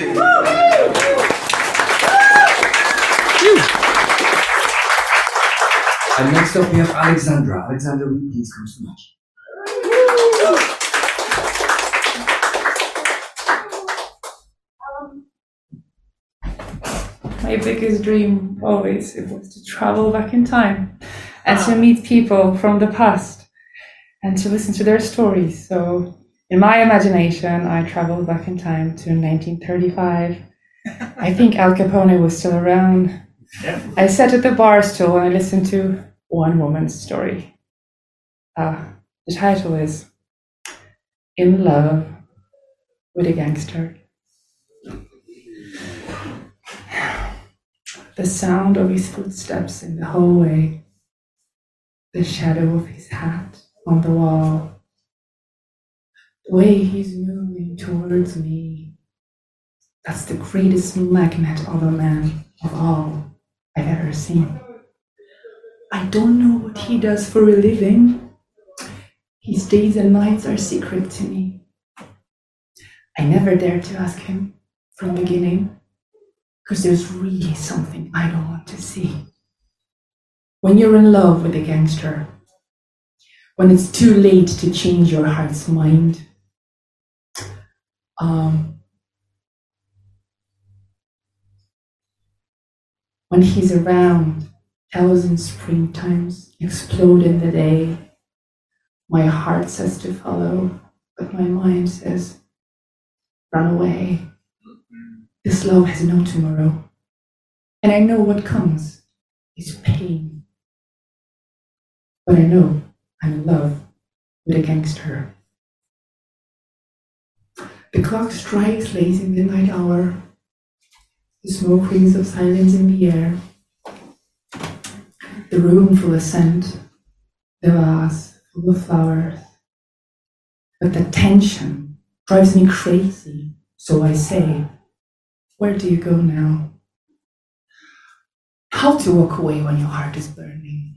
And next up we have Alexandra. Alexandra, will you please come so much? My biggest dream always it was to travel back in time and to meet people from the past and to listen to their stories. So in my imagination, I traveled back in time to 1935. I think Al Capone was still around. I sat at the bar stool and I listened to one woman's story. The title is In Love with a Gangster. The sound of his footsteps in the hallway, the shadow of his hat on the wall, the way he's moving towards me, that's the greatest magnet of a man of all I've ever seen. I don't know what he does for a living. His days and nights are secret to me. I never dared to ask him from the beginning, because there's really something I don't want to see. When you're in love with a gangster, when it's too late to change your heart's mind, when he's around, thousand springtimes explode in the day. My heart says to follow, but my mind says, run away. This love has no tomorrow. And I know what comes is pain. But I know I'm in love with a gangster. The clock strikes late in the midnight hour. The smoke rings of silence in the air. The room full of scent. The vase full of flowers. But the tension drives me crazy. So I say, where do you go now? How to walk away when your heart is burning?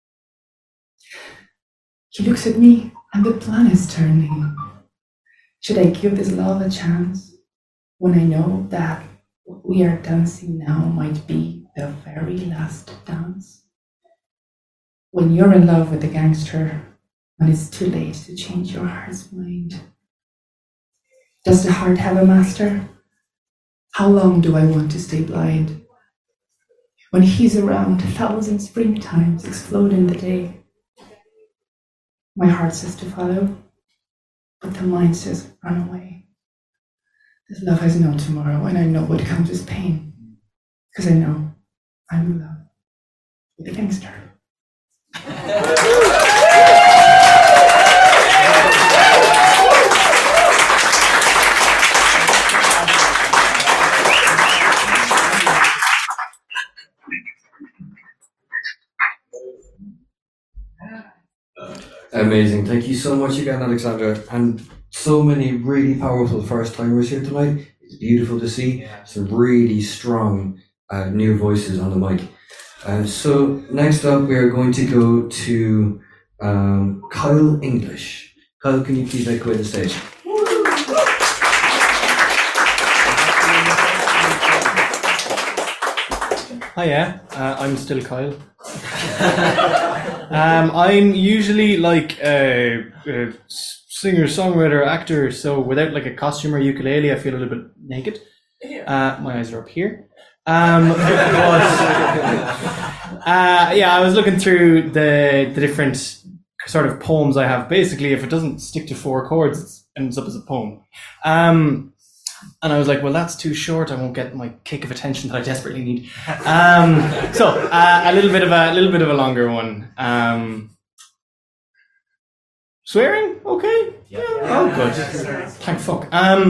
He looks at me and the plan is turning. Should I give this love a chance when I know that what we are dancing now might be the very last dance? When you're in love with a gangster, when it's too late to change your heart's mind. Does the heart have a master? How long do I want to stay blind? When he's around, 1,000 springtimes explode in the day. My heart says to follow, but the mind says run away. This love has no tomorrow, and I know what comes with pain, because I know I'm in love with a gangster. Amazing. Thank you so much again, Alexandra. And so many really powerful first timers here tonight. It's beautiful to see some really strong new voices on the mic. So next up, we are going to go to Kyle English. Kyle, can you please make way to the stage? Hiya, I'm still Kyle. I'm usually like a singer, songwriter, actor, so without like a costume or ukulele, I feel a little bit naked. My eyes are up here. Yeah, I was looking through the different sort of poems I have. Basically, if it doesn't stick to 4 chords, it ends up as a poem. And I was like, well, that's too short. I won't get my kick of attention that I desperately need. So a little bit of a longer one. Swearing? Okay. Yeah. Oh, good. Thank fuck.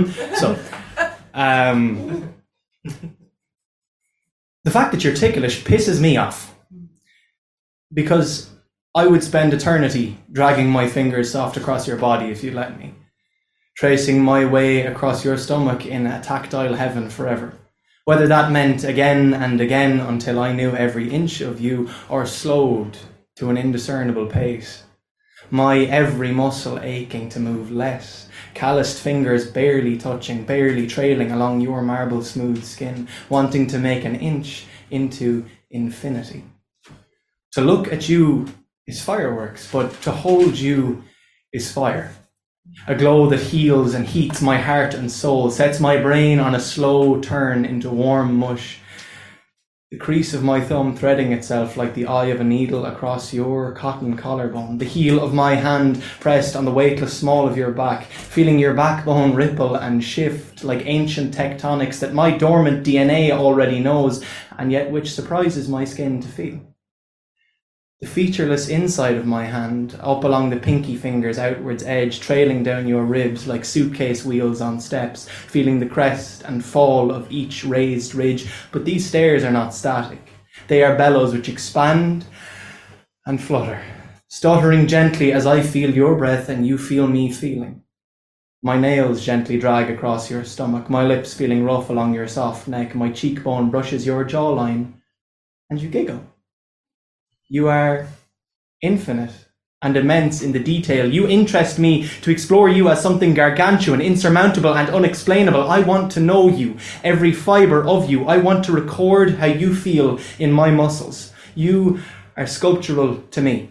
The fact that you're ticklish pisses me off, because I would spend eternity dragging my fingers soft across your body if you'd let me, tracing my way across your stomach in a tactile heaven forever. Whether that meant again and again until I knew every inch of you, or slowed to an indiscernible pace. My every muscle aching to move less, calloused fingers barely touching, barely trailing along your marble smooth skin, wanting to make an inch into infinity. To look at you is fireworks, but to hold you is fire. A glow that heals and heats my heart and soul, sets my brain on a slow turn into warm mush. The crease of my thumb threading itself like the eye of a needle across your cotton collarbone. The heel of my hand pressed on the weightless small of your back, feeling your backbone ripple and shift like ancient tectonics that my dormant DNA already knows, and yet which surprises my skin to feel. The featureless inside of my hand, up along the pinky finger's outwards edge, trailing down your ribs like suitcase wheels on steps, feeling the crest and fall of each raised ridge. But these stairs are not static. They are bellows which expand and flutter, stuttering gently as I feel your breath and you feel me feeling. My nails gently drag across your stomach, my lips feeling rough along your soft neck, my cheekbone brushes your jawline, and you giggle. You are infinite and immense in the detail. You interest me to explore you as something gargantuan, insurmountable and unexplainable. I want to know you, every fibre of you. I want to record how you feel in my muscles. You are sculptural to me.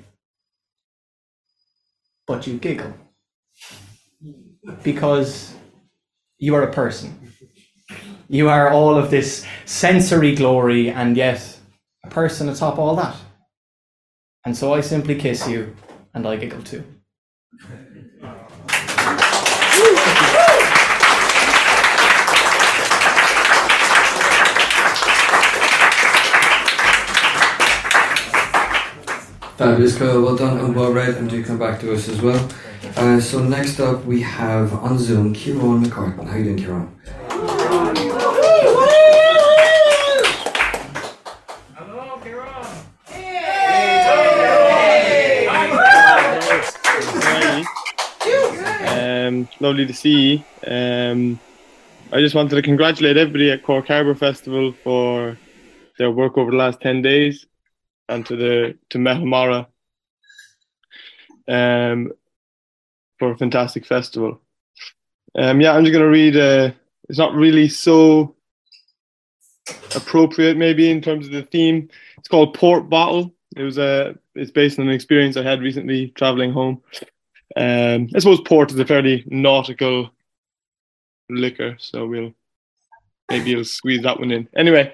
But you giggle. Because you are a person. You are all of this sensory glory and yet a person atop all that. And so I simply kiss you, and I giggle too. Fabulous, Kyle. Well done and well read, and do come back to us as well. So next up we have on Zoom Kieran McCartan. How you doing, Kieran? Lovely to see. I just wanted to congratulate everybody at Cork Harbour Festival for their work over the last 10 days, and to Metamara for a fantastic festival. I'm just going to read, it's not really so appropriate maybe in terms of the theme. It's called Port Bottle. It's based on an experience I had recently travelling home. I suppose port is a fairly nautical liquor, so maybe we'll squeeze that one in. Anyway,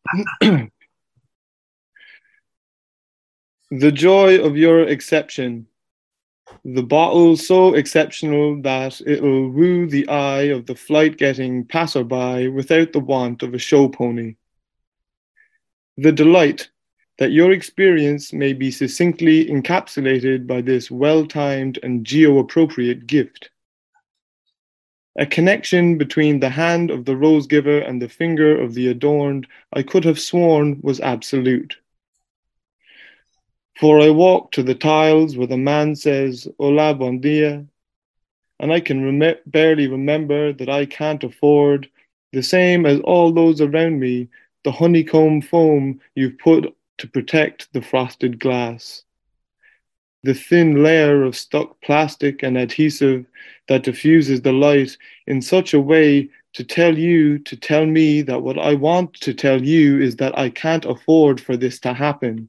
the joy of your exception, the bottle so exceptional that it'll woo the eye of the flight-getting passerby without the want of a show pony. The delight that your experience may be succinctly encapsulated by this well-timed and geo-appropriate gift. A connection between the hand of the rose giver and the finger of the adorned, I could have sworn was absolute. For I walk to the tiles where the man says, Hola, bon dia, and I can barely remember that I can't afford, the same as all those around me, the honeycomb foam you've put to protect the frosted glass. The thin layer of stuck plastic and adhesive that diffuses the light in such a way to tell you to tell me that what I want to tell you is that I can't afford for this to happen.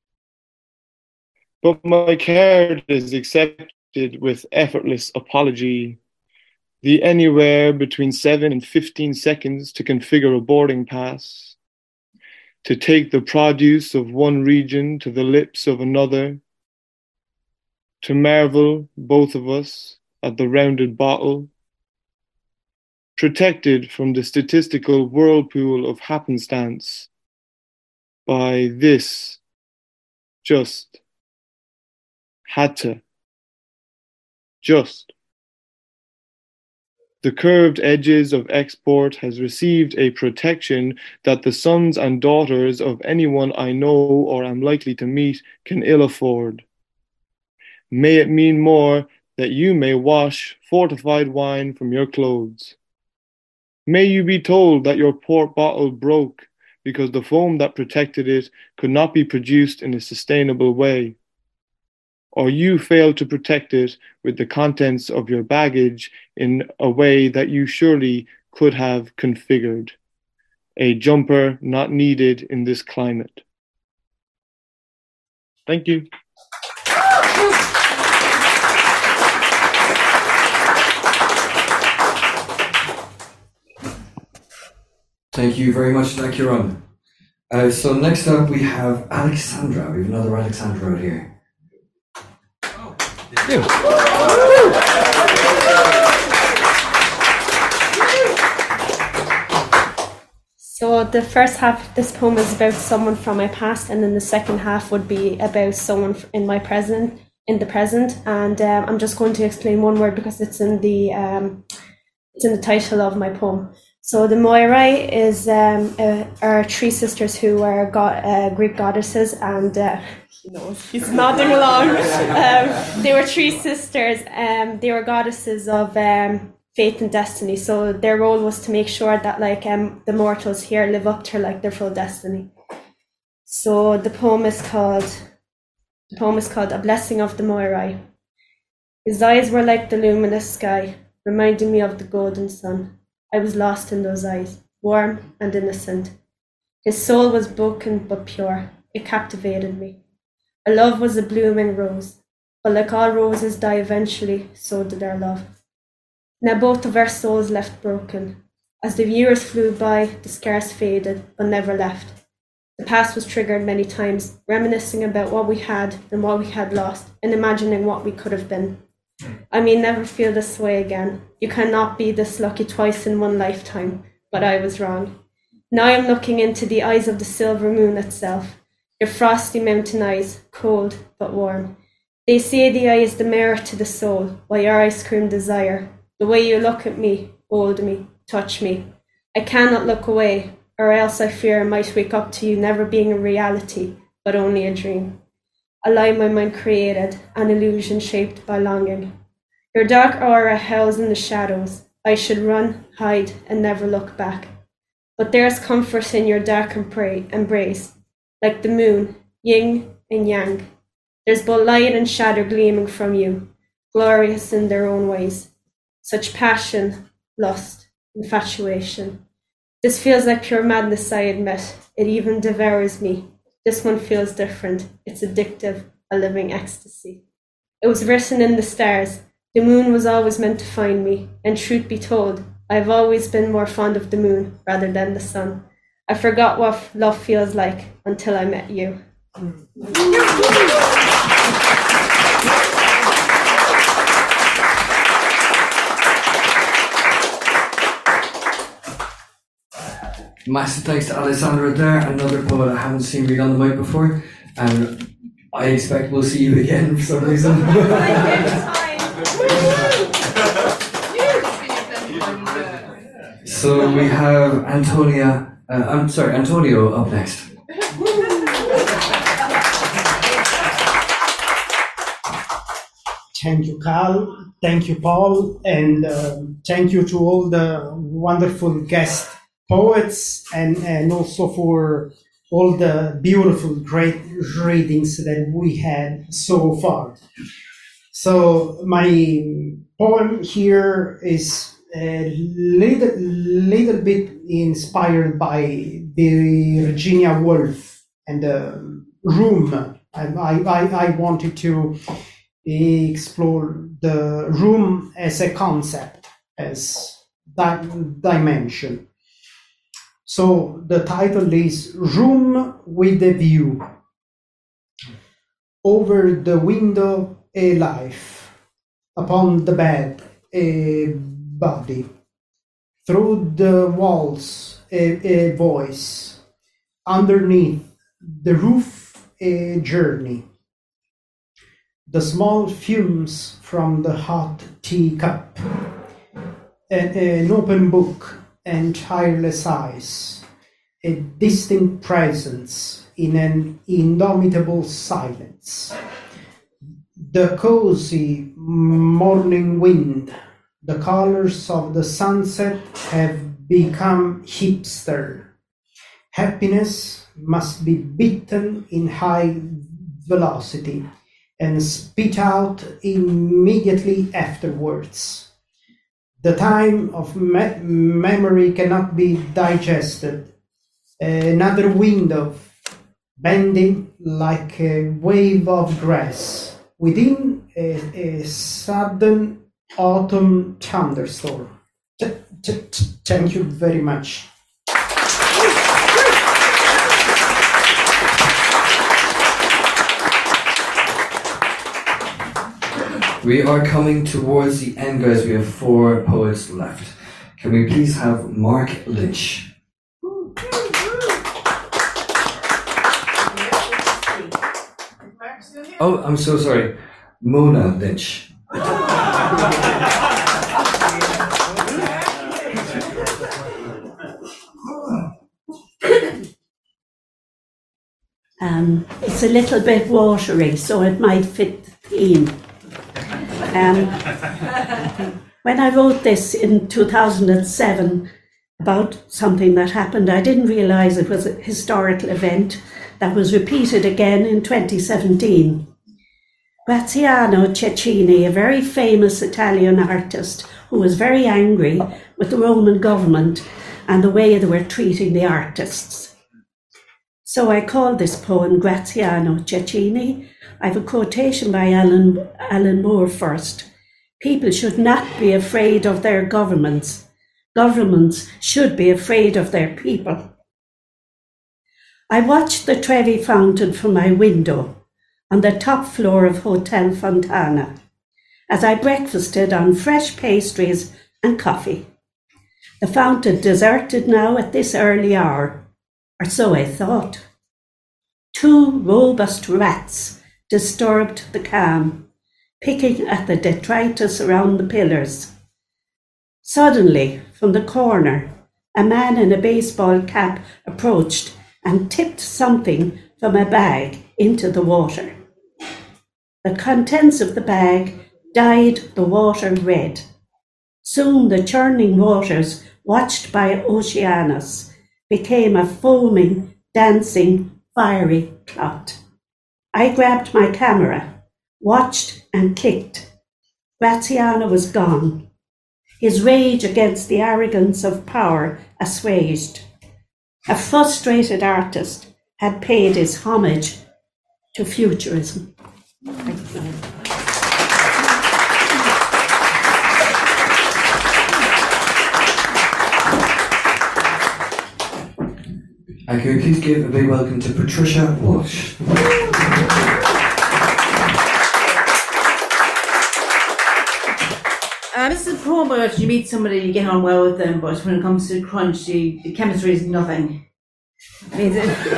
But my card is accepted with effortless apology. The anywhere between 7 and 15 seconds to configure a boarding pass, to take the produce of one region to the lips of another, to marvel, both of us, at the rounded bottle, protected from the statistical whirlpool of happenstance by this, just, had to, just. The curved edges of export has received a protection that the sons and daughters of anyone I know or am likely to meet can ill afford. May it mean more that you may wash fortified wine from your clothes. May you be told that your port bottle broke because the foam that protected it could not be produced in a sustainable way, or you failed to protect it with the contents of your baggage in a way that you surely could have configured. A jumper not needed in this climate. Thank you. Thank you very much, Kieran. So next up we have Alexandra. We have another Alexandra out here. So the first half of this poem is about someone from my past, and then the second half would be about someone in the present. And I'm just going to explain one word because it's in the title of my poem. So the Moirai are three sisters who are Greek goddesses, and he's nodding along. They were three sisters. They were goddesses of faith and destiny. So their role was to make sure that the mortals here live up to their full destiny. So the poem is called A Blessing of the Moirai. His eyes were like the luminous sky, reminding me of the golden sun. I was lost in those eyes, warm and innocent. His soul was broken but pure. It captivated me. Our love was a blooming rose, but like all roses die eventually, so did our love. Now both of our souls left broken. As the years flew by, the scars faded, but never left. The past was triggered many times, reminiscing about what we had and what we had lost, and imagining what we could have been. I may never feel this way again. You cannot be this lucky twice in one lifetime, but I was wrong. Now I'm looking into the eyes of the silver moon itself, your frosty mountain eyes, cold but warm. They say the eye is the mirror to the soul, while your eyes scream desire. The way you look at me, hold me, touch me. I cannot look away, or else I fear I might wake up to you never being a reality, but only a dream. A lie my mind created, an illusion shaped by longing. Your dark aura howls in the shadows. I should run, hide, and never look back. But there's comfort in your dark embrace, like the moon, yin and yang. There's both light and shadow gleaming from you, glorious in their own ways. Such passion, lust, infatuation. This feels like pure madness, I admit. It even devours me. This one feels different. It's addictive, a living ecstasy. It was written in the stars. The moon was always meant to find me, and truth be told, I've always been more fond of the moon rather than the sun. I forgot what love feels like until I met you. Massive thanks to Alessandra there, another poet I haven't seen read on the mic before, and I expect we'll see you again for some reason. So we have Antonio up next. Thank you, Carl. Thank you, Paul. And thank you to all the wonderful guest poets and also for all the beautiful, great readings that we had so far. So my poem here is a little bit inspired by the Virginia Woolf and the Room. I wanted to explore the room as a concept, as that dimension. So the title is Room with a View. Over the window, a life. Upon the bed, a body. Through the walls, a voice. Underneath the roof, a journey. The small fumes from the hot teacup. An open book and tireless eyes. A distinct presence in an indomitable silence. The cozy morning wind, the colors of the sunset have become hipster. Happiness must be beaten in high velocity and spit out immediately afterwards. The time of memory cannot be digested. Another window bending like a wave of grass within a sudden autumn thunderstorm. Thank you very much. We are coming towards the end, guys. We have 4 poets left. Can we please have Mark Lynch? Oh, I'm so sorry. Mona Lynch. It's a little bit watery, so it might fit the theme. When I wrote this in 2007 about something that happened, I didn't realize it was a historical event that was repeated again in 2017. Graziano Cecchini, a very famous Italian artist who was very angry with the Roman government and the way they were treating the artists. So I called this poem Graziano Cecchini. I have a quotation by Alan Moore first. People should not be afraid of their governments. Governments should be afraid of their people. I watched the Trevi Fountain from my window on the top floor of Hotel Fontana as I breakfasted on fresh pastries and coffee. The fountain deserted now at this early hour, or so I thought. 2 robust rats disturbed the calm, picking at the detritus around the pillars. Suddenly, from the corner, a man in a baseball cap approached and tipped something from a bag into the water. The contents of the bag dyed the water red. Soon the churning waters, watched by Oceanus, became a foaming, dancing, fiery clot. I grabbed my camera, watched and clicked. Graziano was gone. His rage against the arrogance of power assuaged. A frustrated artist had paid his homage to futurism. And can we please give a big welcome to Patricia Walsh. This is a poem about you meet somebody, you get on well with them, but when it comes to crunch, the chemistry is nothing. I mean,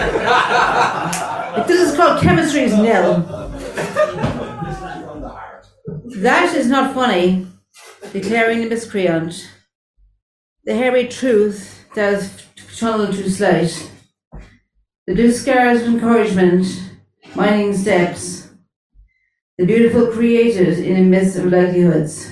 this is called chemistry is nil. That is not funny, declaring the miscreant. The hairy truth that is tunneled too slight. The blue scars of encouragement, winding steps. the beautiful created in a midst of livelihoods.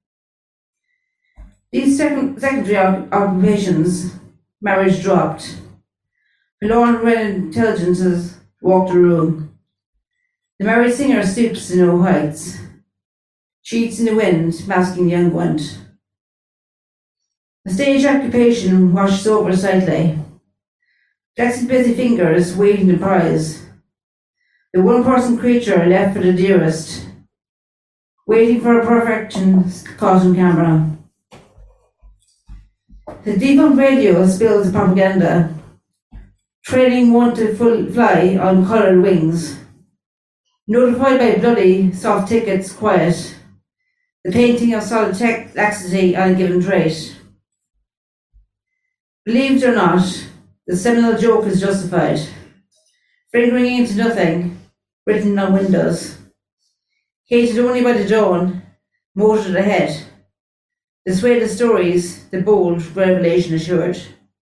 These secondary occupations, marriage dropped. Forlorn red intelligences walked the room. The married singer stoops to no heights. Cheats in the wind, masking the unguent. The stage occupation washes over slightly. Jackson's busy fingers waiting the prize. The one-person creature left for the dearest, waiting for a perfection caught on camera. The defunct radio spills propaganda, training one to fly on coloured wings. Notified by bloody, soft tickets, quiet. The painting of solid laxity on a given trait. Believed or not, the seminal joke is justified. Fingering into nothing, written on windows. Hated only by the dawn, motored ahead. Dissuaded stories, the bold revelation assured.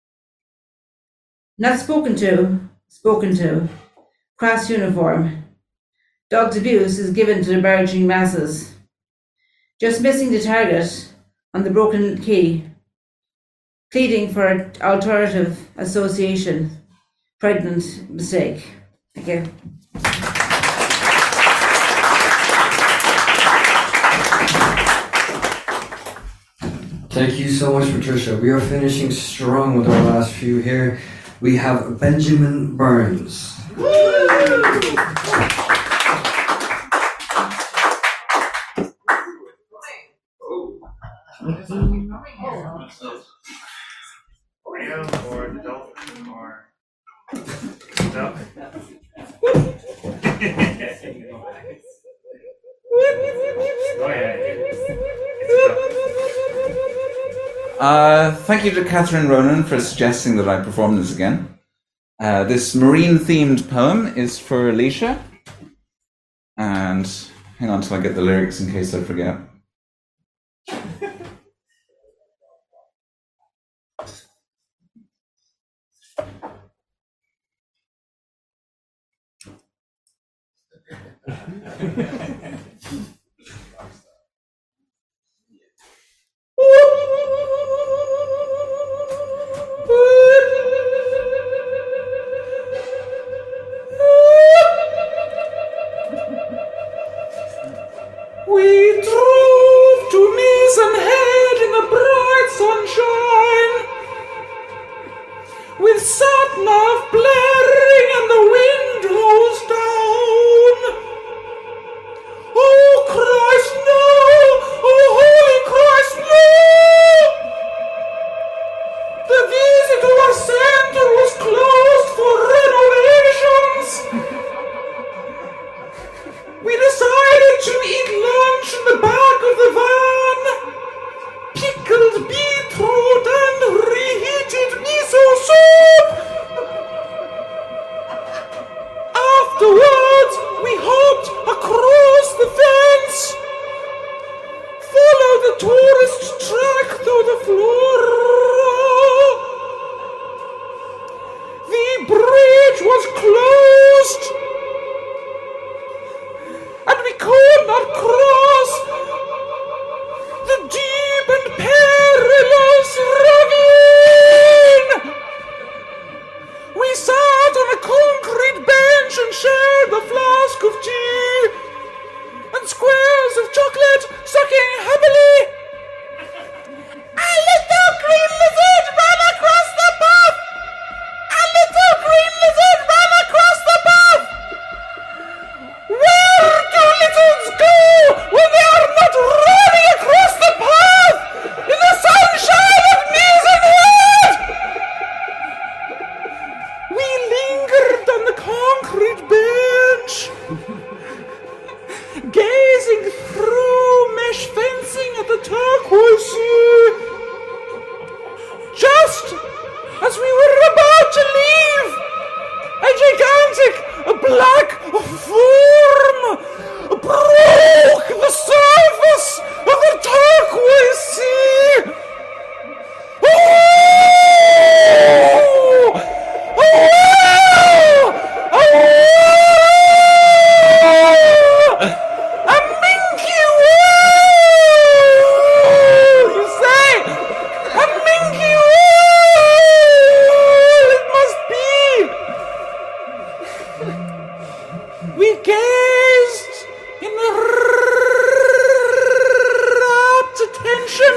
Not spoken to, crass uniform. Dogged abuse is given to the barraging masses. Just missing the target on the broken key. Pleading for an alternative association. Pregnant mistake. Thank you. Thank you so much, Patricia. We are finishing strong with our last few here. We have Benjamin Burns. Thank you to Catherine Ronan for suggesting that I perform this again. This marine-themed poem is for Alicia. And hang on till I get the lyrics in case I forget. We drove to Maisenhead in the bright sunshine, with sat-nav blaring and the windows down. Oh Christ, no! Oh holy Christ, no! The visitor centre was closed for renovations. We decided to eat lunch in the back of the van. Pickled beetroot and reheated miso soup. Afterwards, we hopped across the fence. Followed the tourist track through the flora. The bridge was closed. And we could not cross the deep and perilous ravine. We sat on a concrete bench and shared a flask of tea and squares of chocolate sucking happily. A little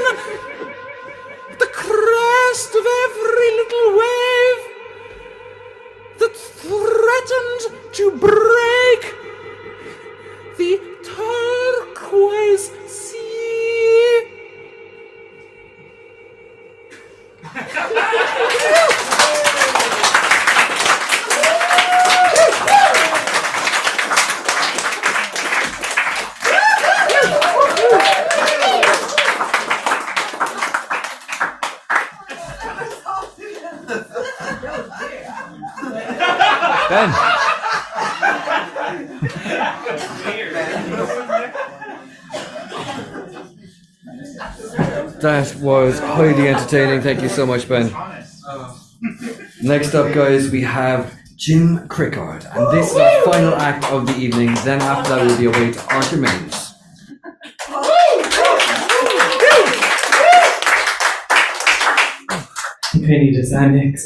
the crest of every little wave that threatened to break the turquoise sea. Ben. That was highly entertaining. Thank you so much, Ben. Next up, guys, we have Jim Crickard, and this is our final act of the evening. Then after that, we'll be away to Arthur Mains. Penny to Xanax.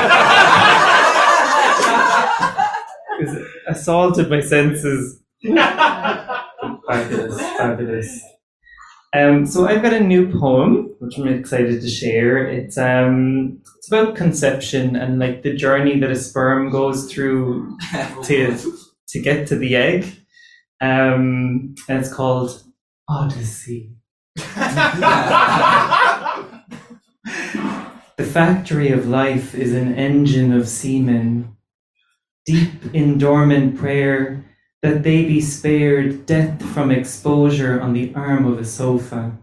Assaulted my senses. Fabulous, fabulous. So I've got a new poem which I'm excited to share. It's about conception and like the journey that a sperm goes through to get to the egg. And it's called Odyssey. The factory of life is an engine of semen, deep in dormant prayer that they be spared death from exposure on the arm of a sofa.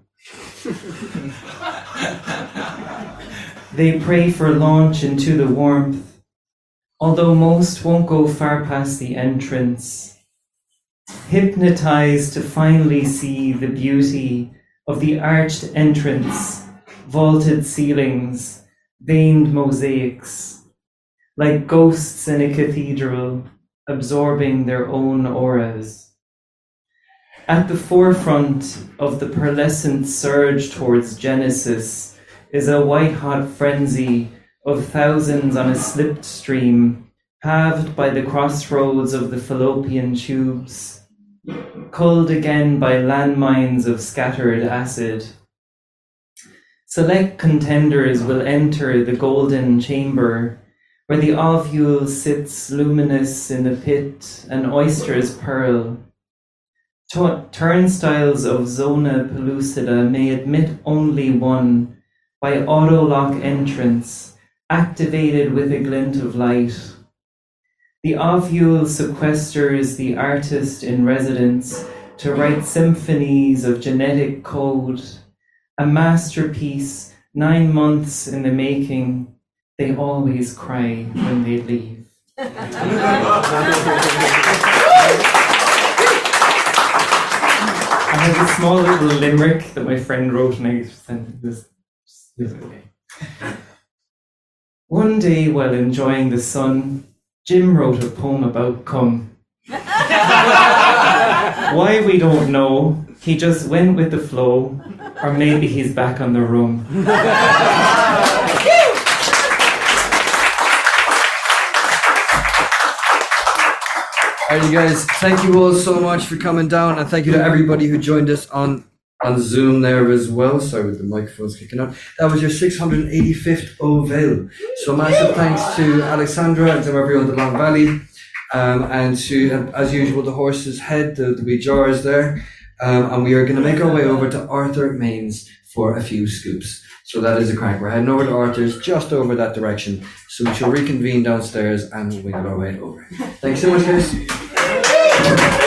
They pray for launch into the warmth, although most won't go far past the entrance, hypnotized to finally see the beauty of the arched entrance, vaulted ceilings, veined mosaics, like ghosts in a cathedral, absorbing their own auras. At the forefront of the pearlescent surge towards Genesis is a white-hot frenzy of thousands on a slipped stream, halved by the crossroads of the fallopian tubes, culled again by landmines of scattered acid. Select contenders will enter the golden chamber, where the ovule sits luminous in the pit, and oysters purl. Turnstiles of zona pellucida may admit only one, by auto-lock entrance, activated with a glint of light. The ovule sequesters the artist in residence to write symphonies of genetic code, a masterpiece 9 months in the making. They always cry when they leave. I have a small little limerick that my friend wrote, and I sent this okay. One day, while enjoying the sun, Jim wrote a poem about cum. Why, we don't know. He just went with the flow, or maybe he's back on the room. Alright, you guys, thank you all so much for coming down, and thank you to everybody who joined us on Zoom there as well. Sorry with the microphones kicking out. That was your 685th Ovale. So massive thanks to Alexandra and to everyone in the Long Valley, and to, as usual, the Horse's Head, the wee jars there. And we are going to make our way over to Arthur Mains for a few scoops. So that is a crack. We're heading over to Arthur's, just over that direction. So we shall reconvene downstairs and wiggle our way over. Thanks so much, guys.